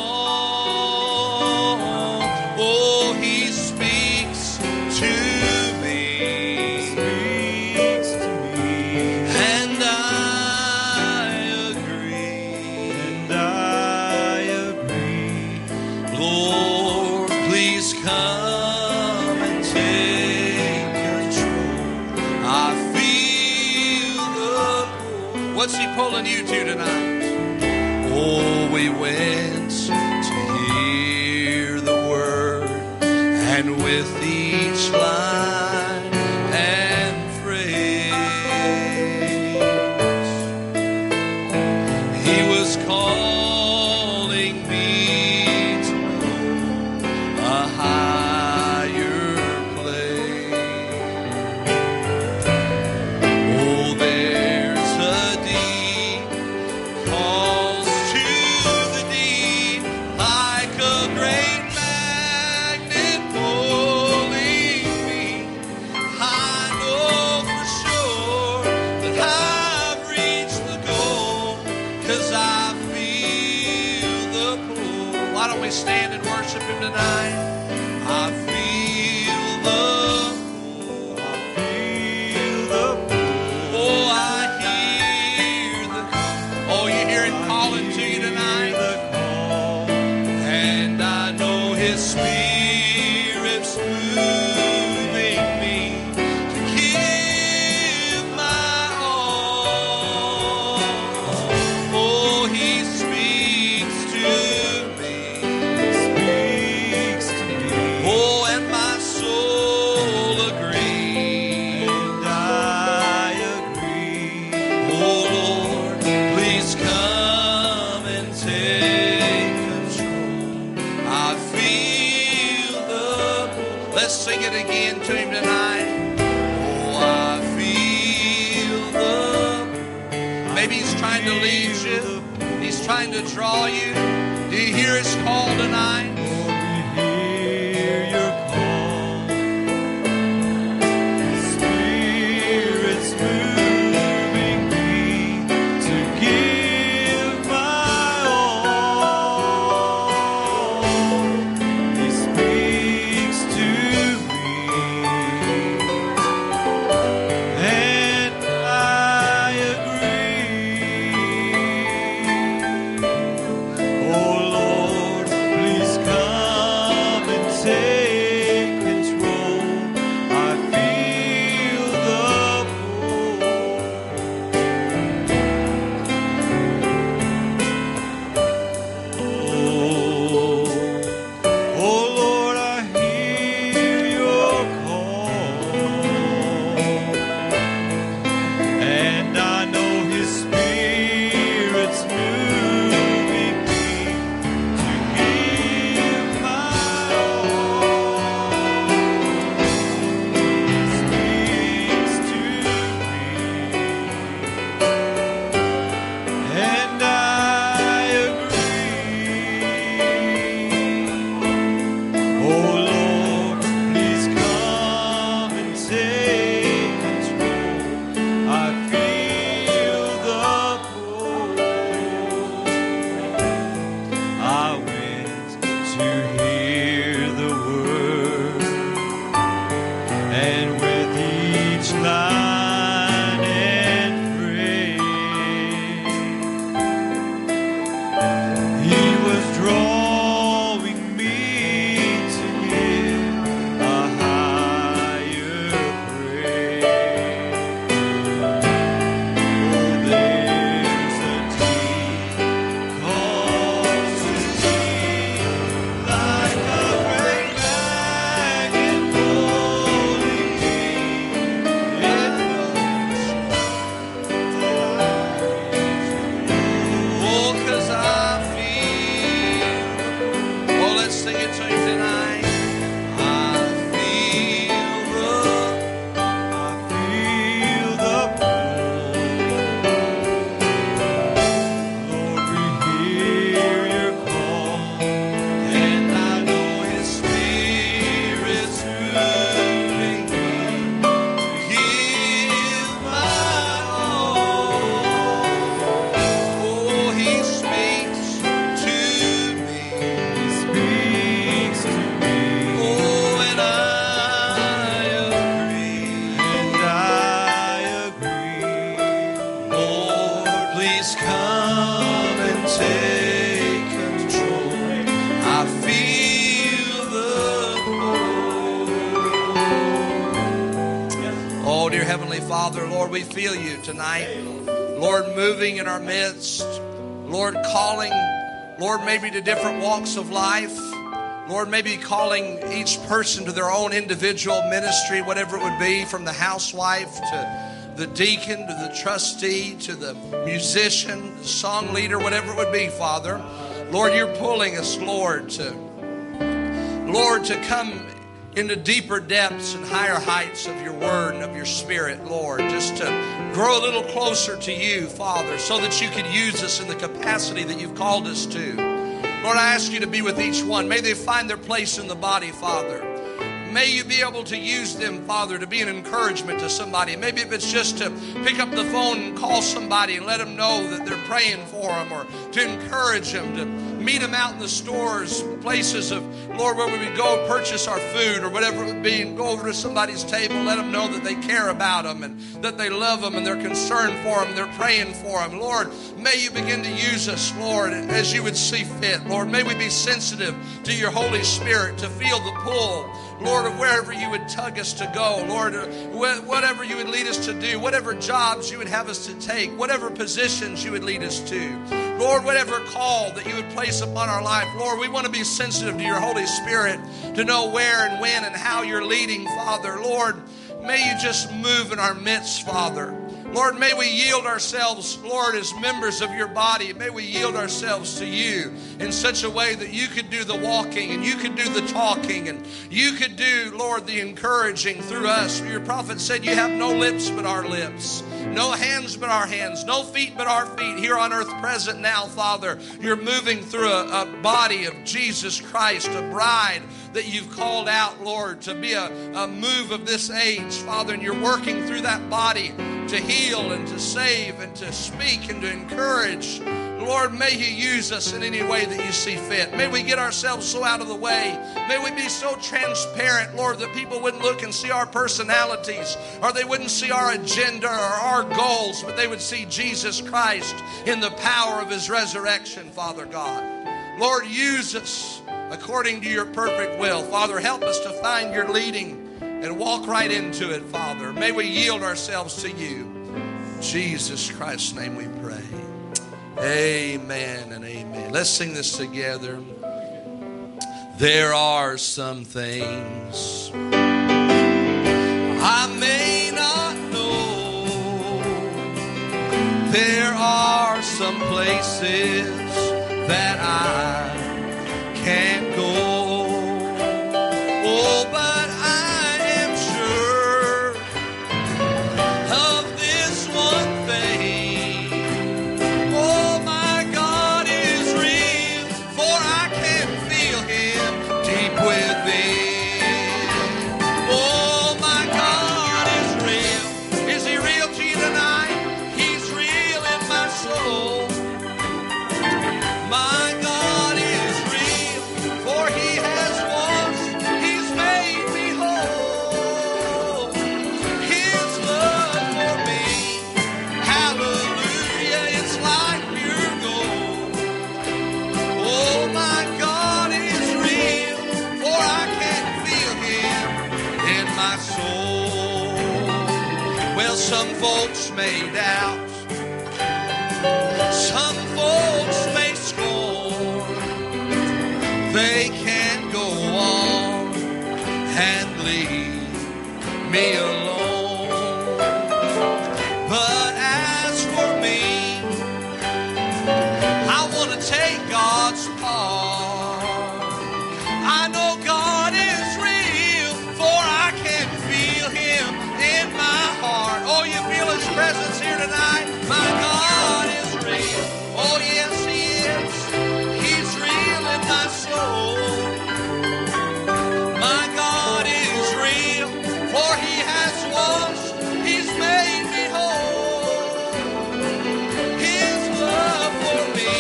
Speaker 1: all. Oh, he speaks to me, and I agree, Lord, please come and take control. I feel the pull. What's He pulling you to tonight? Oh, we went to hear the word, and with each line and phrase, He was calling me to a higher place. Oh, there's a deep calls to the deep, like a great magnet pulling me. I know for sure that I've reached the goal, 'cause I feel the pull. Why don't we stand and worship Him tonight? I feel the pull. I feel the pull. Oh, I hear the call. Oh, you hear Him calling to you tonight? And I know His Spirit's moving me to give my all. Oh, He speaks to me. Speaks to me. Oh, and my soul agrees. And I agree. Oh, Lord, please come and take control. I feel the... Let's sing it again to Him tonight. Oh, I feel the... Maybe He's trying to lead you. He's trying to draw you. Do you hear His call tonight? Oh, we hear your call. Spirit's moving me to give my all. He speaks to me, and I agree. Oh Lord, please come and take control. I feel the pull. Oh Lord, I hear your call, and I know His Spirit's moving me to give my all. He speaks to me, and I agree. Oh Lord, please come and take control. I feel the pull. I went to hear the word, and with each line and phrase, He was drawing me to give a higher praise. Oh, there's a deep call to deep, like a great magnet pulling me. Oh, 'cause I feel. Oh, let's sing it to Him tonight. I feel the pull. Lord, we hear your call, and I know His Spirit's moving me to give my all. Oh, He speaks to me. He speaks to me. Oh, and I agree. And I agree. Lord, please come and take control. I feel the pull. Oh, dear Heavenly Father, Lord, we feel you tonight. Lord, moving in our midst. Lord, calling, Lord, maybe to different walks of life. Lord, maybe calling each person to their own individual ministry, whatever it would be, from the housewife to the deacon, to the trustee, to the musician, the song leader, whatever it would be, Father. Lord, you're pulling us, Lord, to come into deeper depths and higher heights of your word and of your spirit, Lord, just to grow a little closer to you, Father, so that you can use us in the capacity that you've called us to. Lord, I ask you to be with each one. May they find their place in the body, Father. May you be able to use them, Father, to be an encouragement to somebody. Maybe if it's just to pick up the phone and call somebody and let them know that they're praying for them, or to encourage them, to meet them out in the stores, places of, Lord, where we would go purchase our food or whatever it would be, and go over to somebody's table and let them know that they care about them and that they love them and they're concerned for them and they're praying for them. Lord, may you begin to use us, Lord, as you would see fit. Lord, may we be sensitive to your Holy Spirit, to feel the pull, Lord, of wherever you would tug us to go, Lord, whatever you would lead us to do, whatever jobs you would have us to take, whatever positions you would lead us to, Lord, whatever call that you would place upon our life, Lord, we want to be sensitive to your Holy Spirit, to know where and when and how you're leading, Father. Lord, may you just move in our midst, Father. Lord, may we yield ourselves, Lord, as members of your body. May we yield ourselves to you in such a way that you could do the walking and you could do the talking and you could do, Lord, the encouraging through us. Your prophet said you have no lips but our lips, no hands but our hands, no feet but our feet here on earth present now, Father. You're moving through a body of Jesus Christ, a bride that you've called out, Lord, to be a move of this age, Father, and you're working through that body to heal and to save and to speak and to encourage. Lord, may you use us in any way that you see fit. May we get ourselves so out of the way. May we be so transparent, Lord, that people wouldn't look and see our personalities, or they wouldn't see our agenda or our goals, but they would see Jesus Christ in the power of his resurrection, Father God. Lord, use us according to your perfect will. Father, help us to find your leading and walk right into it, Father. May we yield ourselves to you. In Jesus Christ's name we pray. Amen and amen. Let's sing this together. There are some things I may not know. There are some places that I can't go. Oh, but I am sure of this one thing. Oh, my God is real, for I can feel him deep within. Oh, my God is real. Is he real to you tonight? He's real in my soul. My God is real, for he has washed, he's made me whole. His love for me, hallelujah, it's like pure gold. Oh, my God is real, for I can feel him in my soul. Well, some folks may doubt, some folks may scorn. They can't go on and leave me alone. But as for me, I want to take God's part. I know God is real, for I can feel him in my heart. Oh, you feel his presence here tonight? My God is real. Oh, yes, he is. He's real in my soul. My God is real, for he has washed, he's made me whole. His love for me,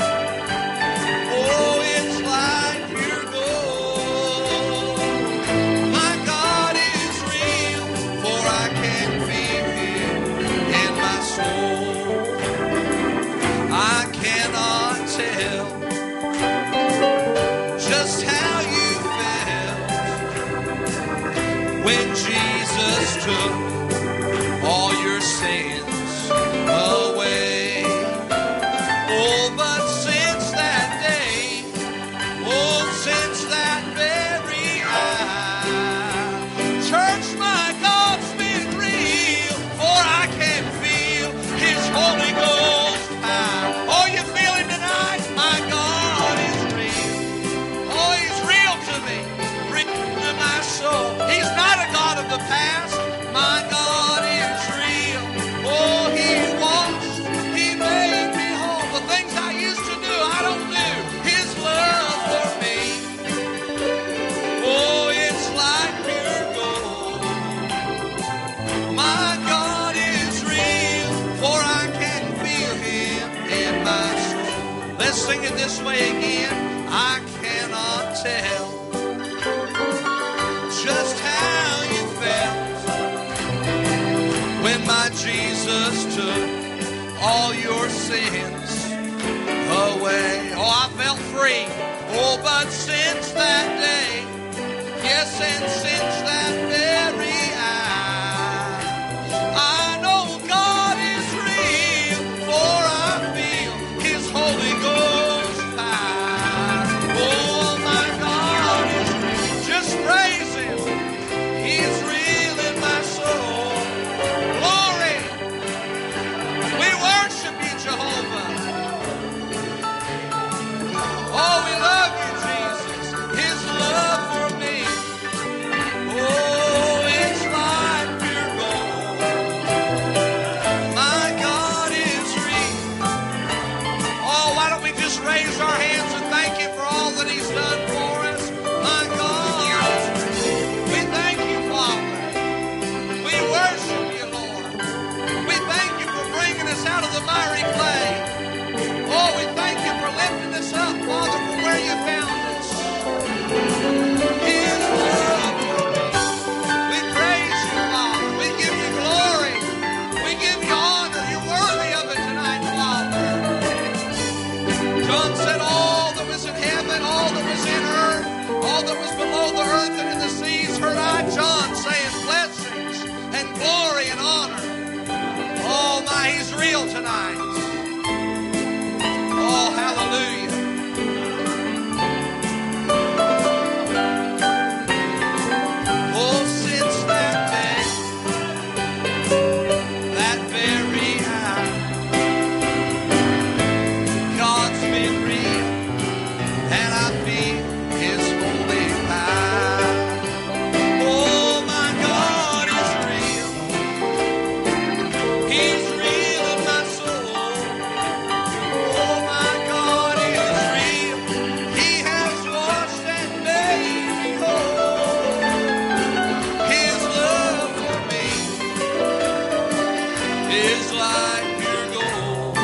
Speaker 1: oh, it's like pure gold. My God is real, for I can feel him in my soul. I cannot tell just how you felt when Jesus took all your sins away. say again, I cannot tell just how you felt when my Jesus took all your sins away. Oh, I felt free. Oh, but since that day, yes, and since that very hour, I know God is real, for I feel His Holy Ghost power. Oh, my God is real. Just praise Him. He's real in my soul. Glory. We worship you, Jehovah. Oh, we love you, Jesus. His love for me. Oh, it's like pure gold. My God is real. Oh, why don't we just raise our hands and thank Him for all that He's done for us? My God is real. We thank you, Father. We worship you, Lord. We thank you for bringing us out of the miry clay. Oh, we thank you for lifting us up, Father, from where you found us. His love. We praise you, Father. We give you glory. We give you honor. You're worthy of it tonight, Father. John said all that was in heaven, all that was in earth, all that was below the earth and in the seas, heard I, John, saying blessings and glory and honor. Oh, my, He's real tonight. Oh, hallelujah. Oh, since that day, that very hour, God's been real, and I feel His holy power. Oh, my God is real. He's real in my soul. Oh, my God is real. He has washed and made me whole. His love for me is like pure gold.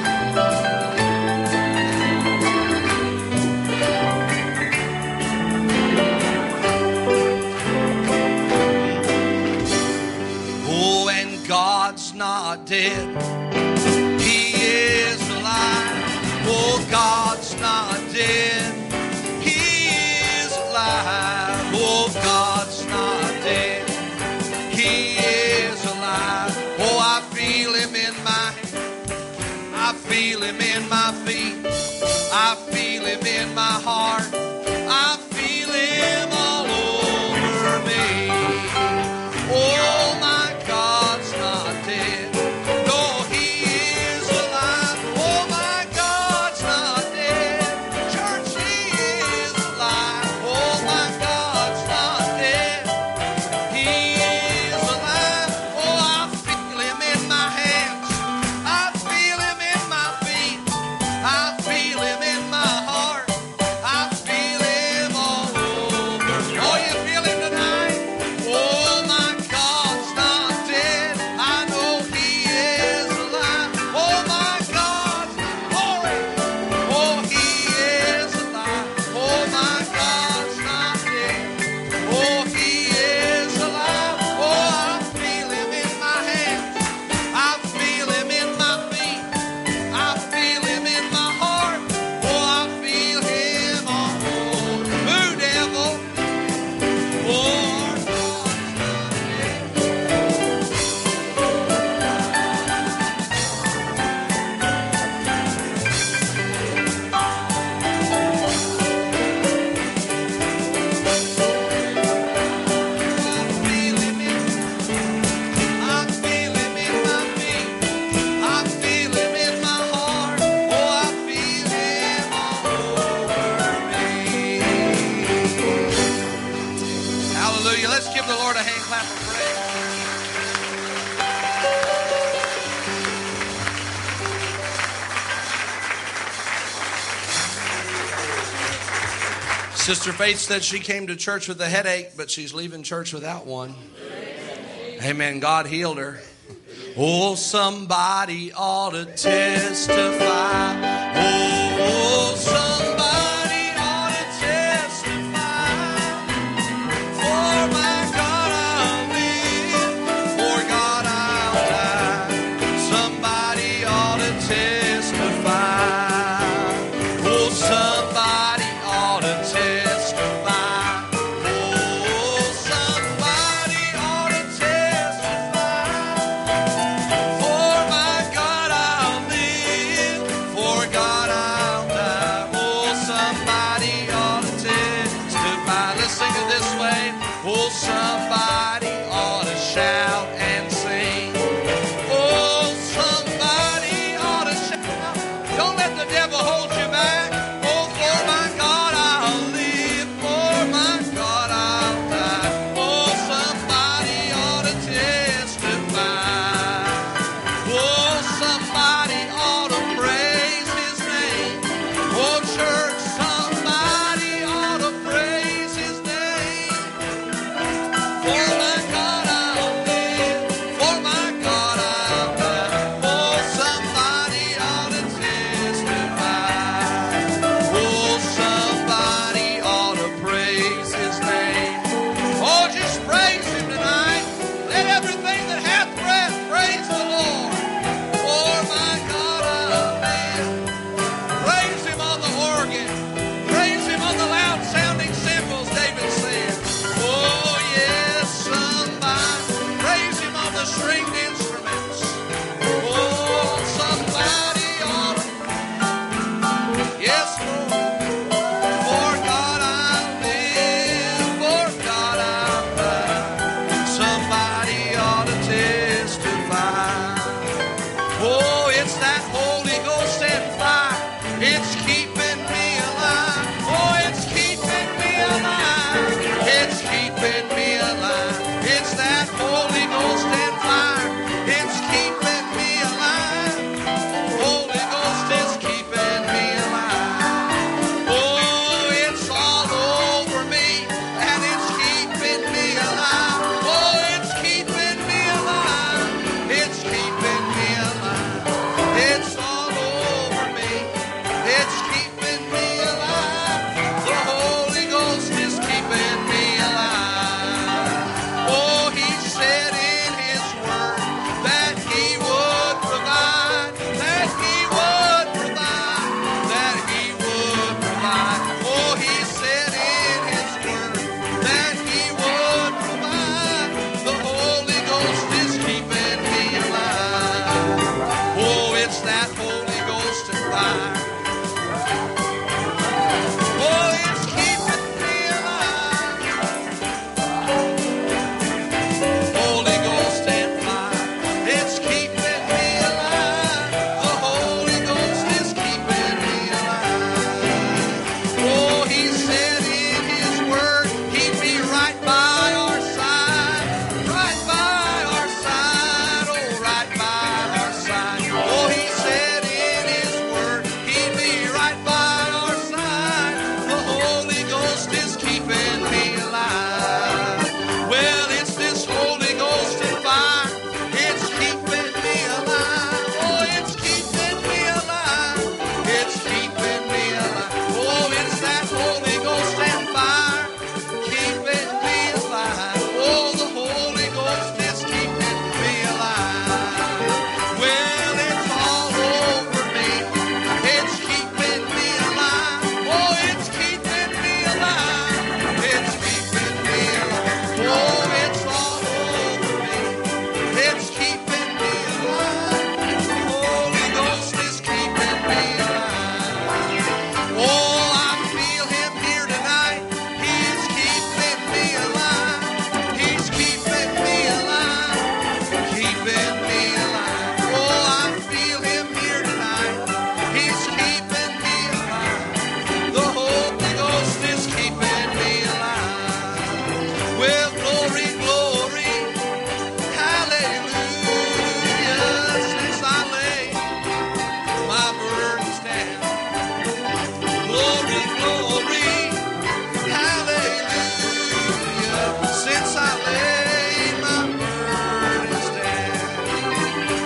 Speaker 1: Oh, and God's not dead. He is alive. Oh, God's not dead. He is alive. Oh, God's not dead. He is alive. Oh, I feel Him in my hand. I feel Him in my feet. I feel Him in my heart. I feel Him all over me. Oh, my God's not dead. No, He is alive. Oh, my God's not dead. Church, He is alive. Oh, my God's not dead. He is alive. Oh, I feel Him in my hands. I feel Him in my feet. I feel Him in my heart. I feel Him all over. Oh, you feel Him tonight? Oh, my God's not dead. I know He is alive. Oh, my God, glory. Oh, He is alive. Oh, my God's not dead. Oh, He is alive. Oh, I feel Him in my hands. I feel Him in my feet. I feel Him in my heart. Oh, I feel Him all over. Who, devil? Oh, our God's not dead. I feel Him in my feet. I feel Him in my heart. Oh, I feel Him all over me. Hallelujah. Let's give the Lord a hand clap of praise. Sister Faith said she came to church with a headache, but she's leaving church without one. Amen. God healed her. Oh, somebody ought to testify. Oh, somebody.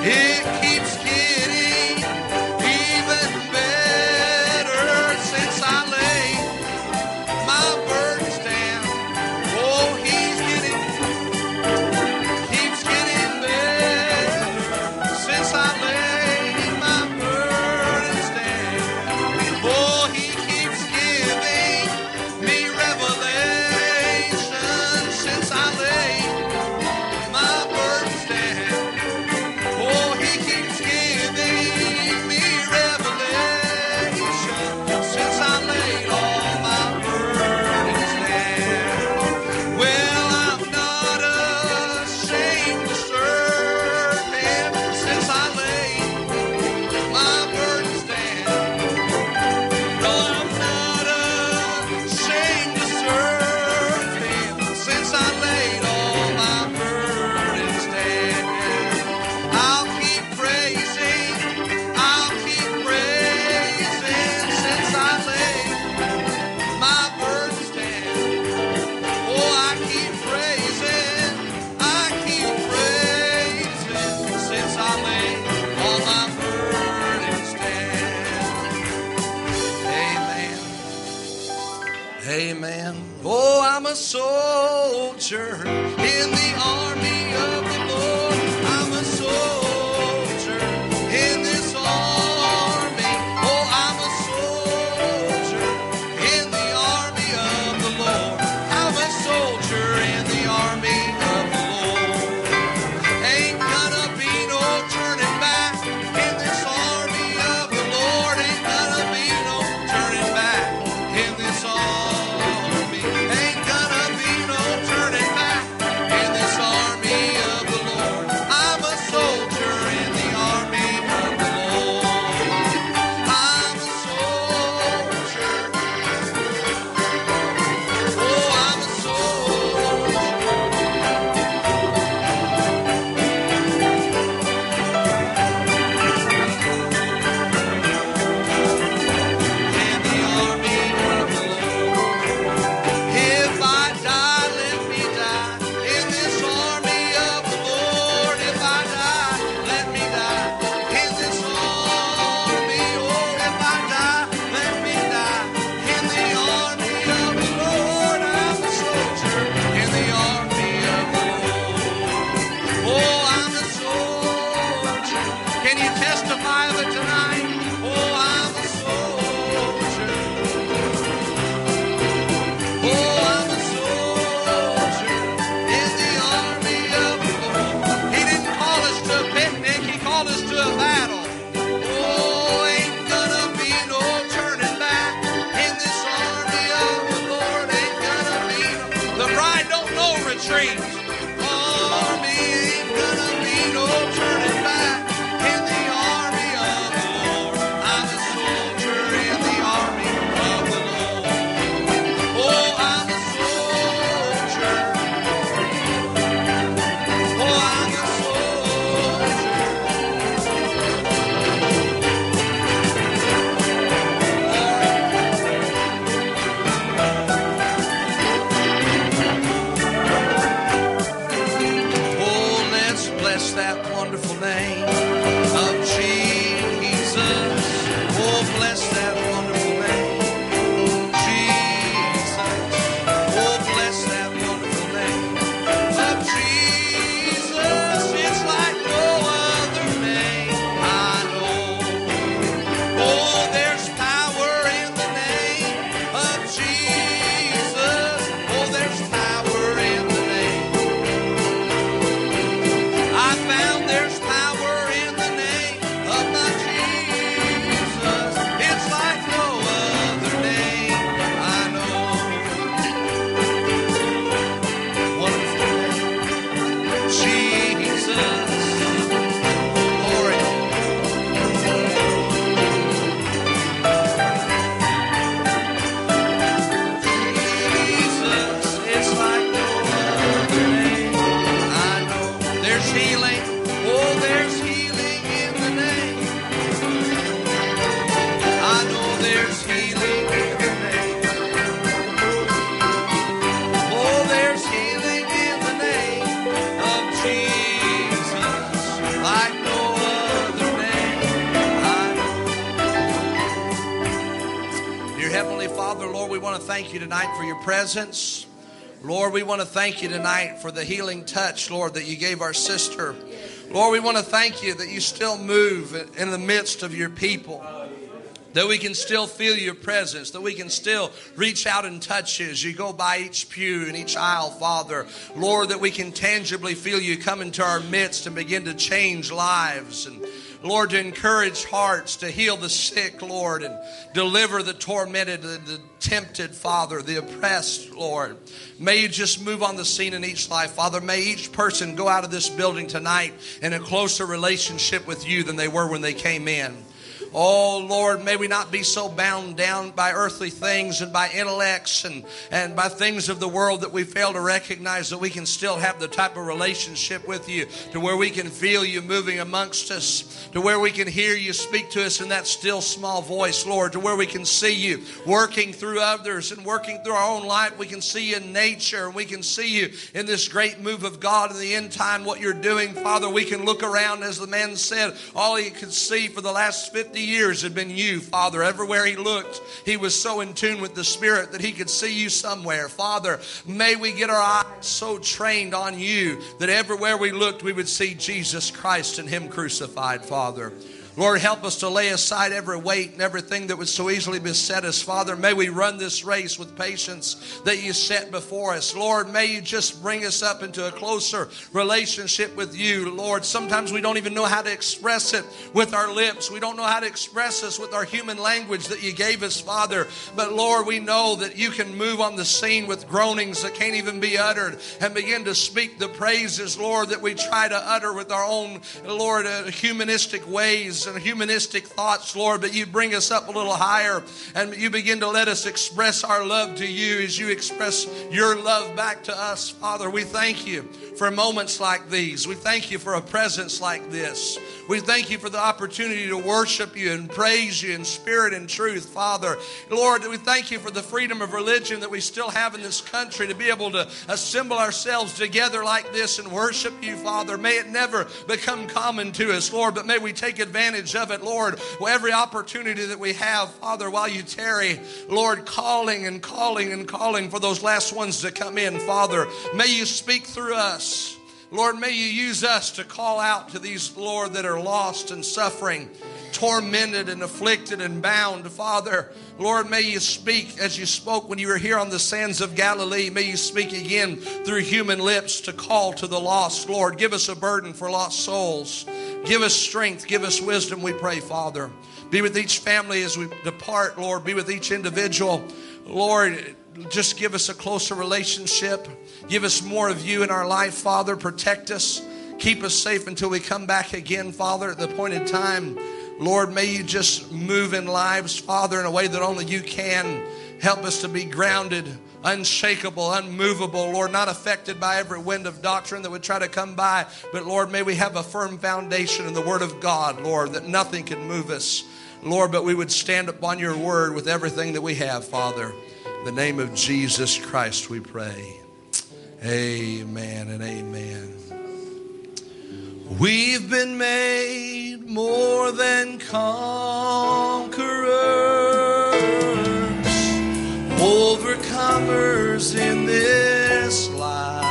Speaker 1: It keeps getting even better since I laid my burdens down. Oh, keeps getting better since I laid my burdens down. Oh, he keeps giving me revelation since I laid my burdens down. Oh, he keeps giving me revelation since I laid all my burdens down. Well, I'm not ashamed to serve him since I laid my burdens down. No, I'm not ashamed to serve him since I laid all my burdens down. I'll keep praising since I laid my burdens down. Oh, I keep praising since I laid all my burdens down. Amen. Amen. Oh, I'm a soldier in the army of the Lord. I'm a soldier in this army. Oh, I'm a soldier in the army of the Lord. I'm a soldier in the army of the Lord. Ain't gonna be no turning back in this army of the Lord. Ain't gonna be no turning back in this army. Ain't gonna be no turning back in this army of the Lord. I'm a soldier in the army of the Lord. I'm a soldier. Oh, I'm a soldier. In the army of the Lord. If I die, let me die in this army of the Lord. If I die, let me die in this army. Oh, if I die, let me die in the army of the Lord. I'm a soldier in the army of the Lord. Oh, I'm a soldier. Can you testify of it tonight? Oh, I'm a soldier. Oh, I'm a soldier in the army of the Lord. He didn't call us to a picnic, he called us to a battle. Oh, ain't gonna be no turning back in this army of the Lord. Ain't gonna be the bride don't know retreat. Army ain't gonna be no turning back in the army of the Lord. I'm a soldier in the army of the Lord. Oh, I'm a soldier. Oh, I'm a soldier. Oh, let's bless that wonderful name of Jesus. Oh, bless that wonderful name, Jesus. Oh, bless that wonderful name of Jesus. It's like no other name I know. Oh, there's power in the name of Jesus. Oh, there's power in the name. I found there's power in Lord, we want to thank you tonight for your presence. Lord, we want to thank you tonight for the healing touch, Lord, that you gave our sister. Lord, we want to thank you that you still move in the midst of your people. That we can still feel your presence, that we can still reach out and touch you as you go by each pew and each aisle, Father. Lord, that we can tangibly feel you come into our midst and begin to change lives. And Lord, to encourage hearts, to heal the sick, Lord, and deliver the tormented, the tempted, Father, the oppressed, Lord. May you just move on the scene in each life, Father. May each person go out of this building tonight in a closer relationship with you than they were when they came in. Oh, Lord, may we not be so bound down by earthly things and by intellects and by things of the world that we fail to recognize that we can still have the type of relationship with you to where we can feel you moving amongst us, to where we can hear you speak to us in that still small voice, Lord, to where we can see you working through others and working through our own life. We can see you in nature, and we can see you in this great move of God in the end time, what you're doing, Father. We can look around, as the man said, all he could see for the last 50 years had been you, Father. Everywhere he looked, he was so in tune with the Spirit that he could see you somewhere. Father, may we get our eyes so trained on you that everywhere we looked, we would see Jesus Christ and him crucified, Father. Lord, help us to lay aside every weight and everything that would so easily beset us. Father, may we run this race with patience that you set before us. Lord, may you just bring us up into a closer relationship with you, Lord. Sometimes we don't even know how to express it with our lips. We don't know how to express this with our human language that you gave us, Father. But Lord, we know that you can move on the scene with groanings that can't even be uttered and begin to speak the praises, Lord, that we try to utter with our own, Lord, humanistic ways and humanistic thoughts, Lord, but you bring us up a little higher and you begin to let us express our love to you as you express your love back to us, Father. We thank you for moments like these. We thank you for a presence like this. We thank you for the opportunity to worship you and praise you in spirit and truth, Father. Lord, we thank you for the freedom of religion that we still have in this country to be able to assemble ourselves together like this and worship you, Father. May it never become common to us, Lord, but may we take advantage of it, Lord. Every opportunity that we have, Father, while you tarry, Lord, calling and calling and calling for those last ones to come in, Father. May you speak through us. Lord, may you use us to call out to these, Lord, that are lost and suffering, tormented and afflicted and bound, Father. Lord, may you speak as you spoke when you were here on the sands of Galilee. May you speak again through human lips to call to the lost. Lord, give us a burden for lost souls. Give us strength. Give us wisdom, we pray, Father. Be with each family as we depart, Lord. Be with each individual. Lord, just give us a closer relationship. Give us more of you in our life, Father. Protect us. Keep us safe until we come back again, Father, at the appointed time. Lord, may you just move in lives, Father, in a way that only you can. Help us to be grounded, unshakable, unmovable, Lord, not affected by every wind of doctrine that would try to come by. But, Lord, may we have a firm foundation in the Word of God, Lord, that nothing can move us, Lord, but we would stand upon your Word with everything that we have, Father. In the name of Jesus Christ we pray. Amen and amen. We've been made more than conquerors, overcomers in this life.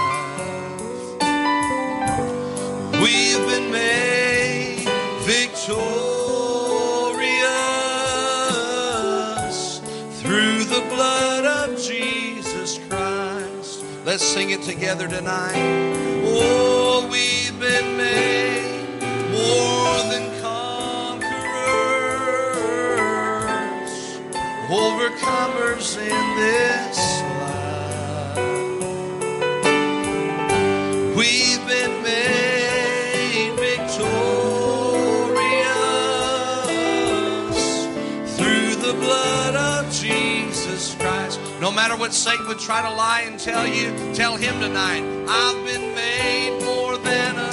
Speaker 1: We've been made victorious through the blood of Jesus Christ. Let's sing it together tonight. Oh, we've been made more than conquerors, overcomers in this life. We've been made victorious through the blood of Jesus Christ. No matter what Satan would try to lie and tell you, tell him tonight, I've been made more than a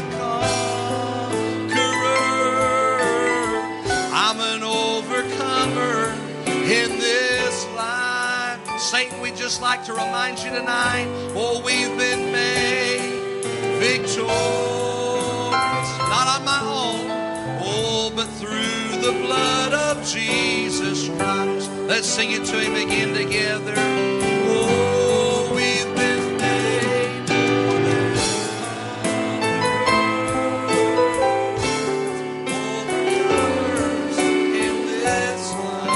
Speaker 1: conqueror. I'm an overcomer in this life. Satan, we'd just like to remind you tonight, oh, we've been made victorious. Not on my own, oh, but through the blood of Jesus Christ. Let's sing it to him again together. Oh, we've been made more than overcomers in this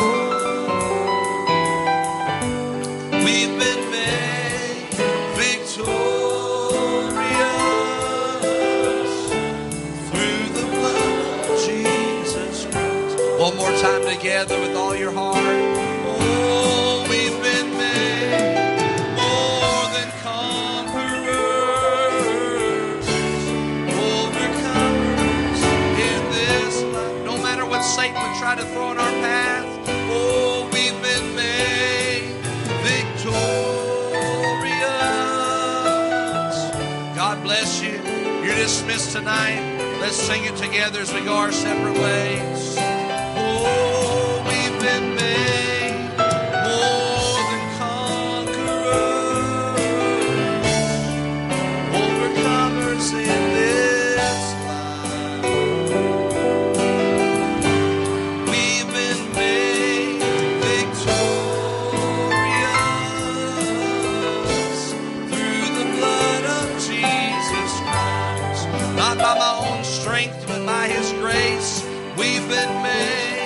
Speaker 1: life. We've been made victorious through the blood of Jesus Christ. One more time together with all your heart. Oh, we've been made more than conquerors, overcomers in this life. No matter what Satan would try to throw in our path, oh, we've been made victorious. God bless you. You're dismissed tonight. Let's sing it together as we go our separate ways. Oh, we've been made more than conquerors, overcomers in this life. We've been made victorious through the blood of Jesus Christ. Not by my own strength, but by his grace, we've been made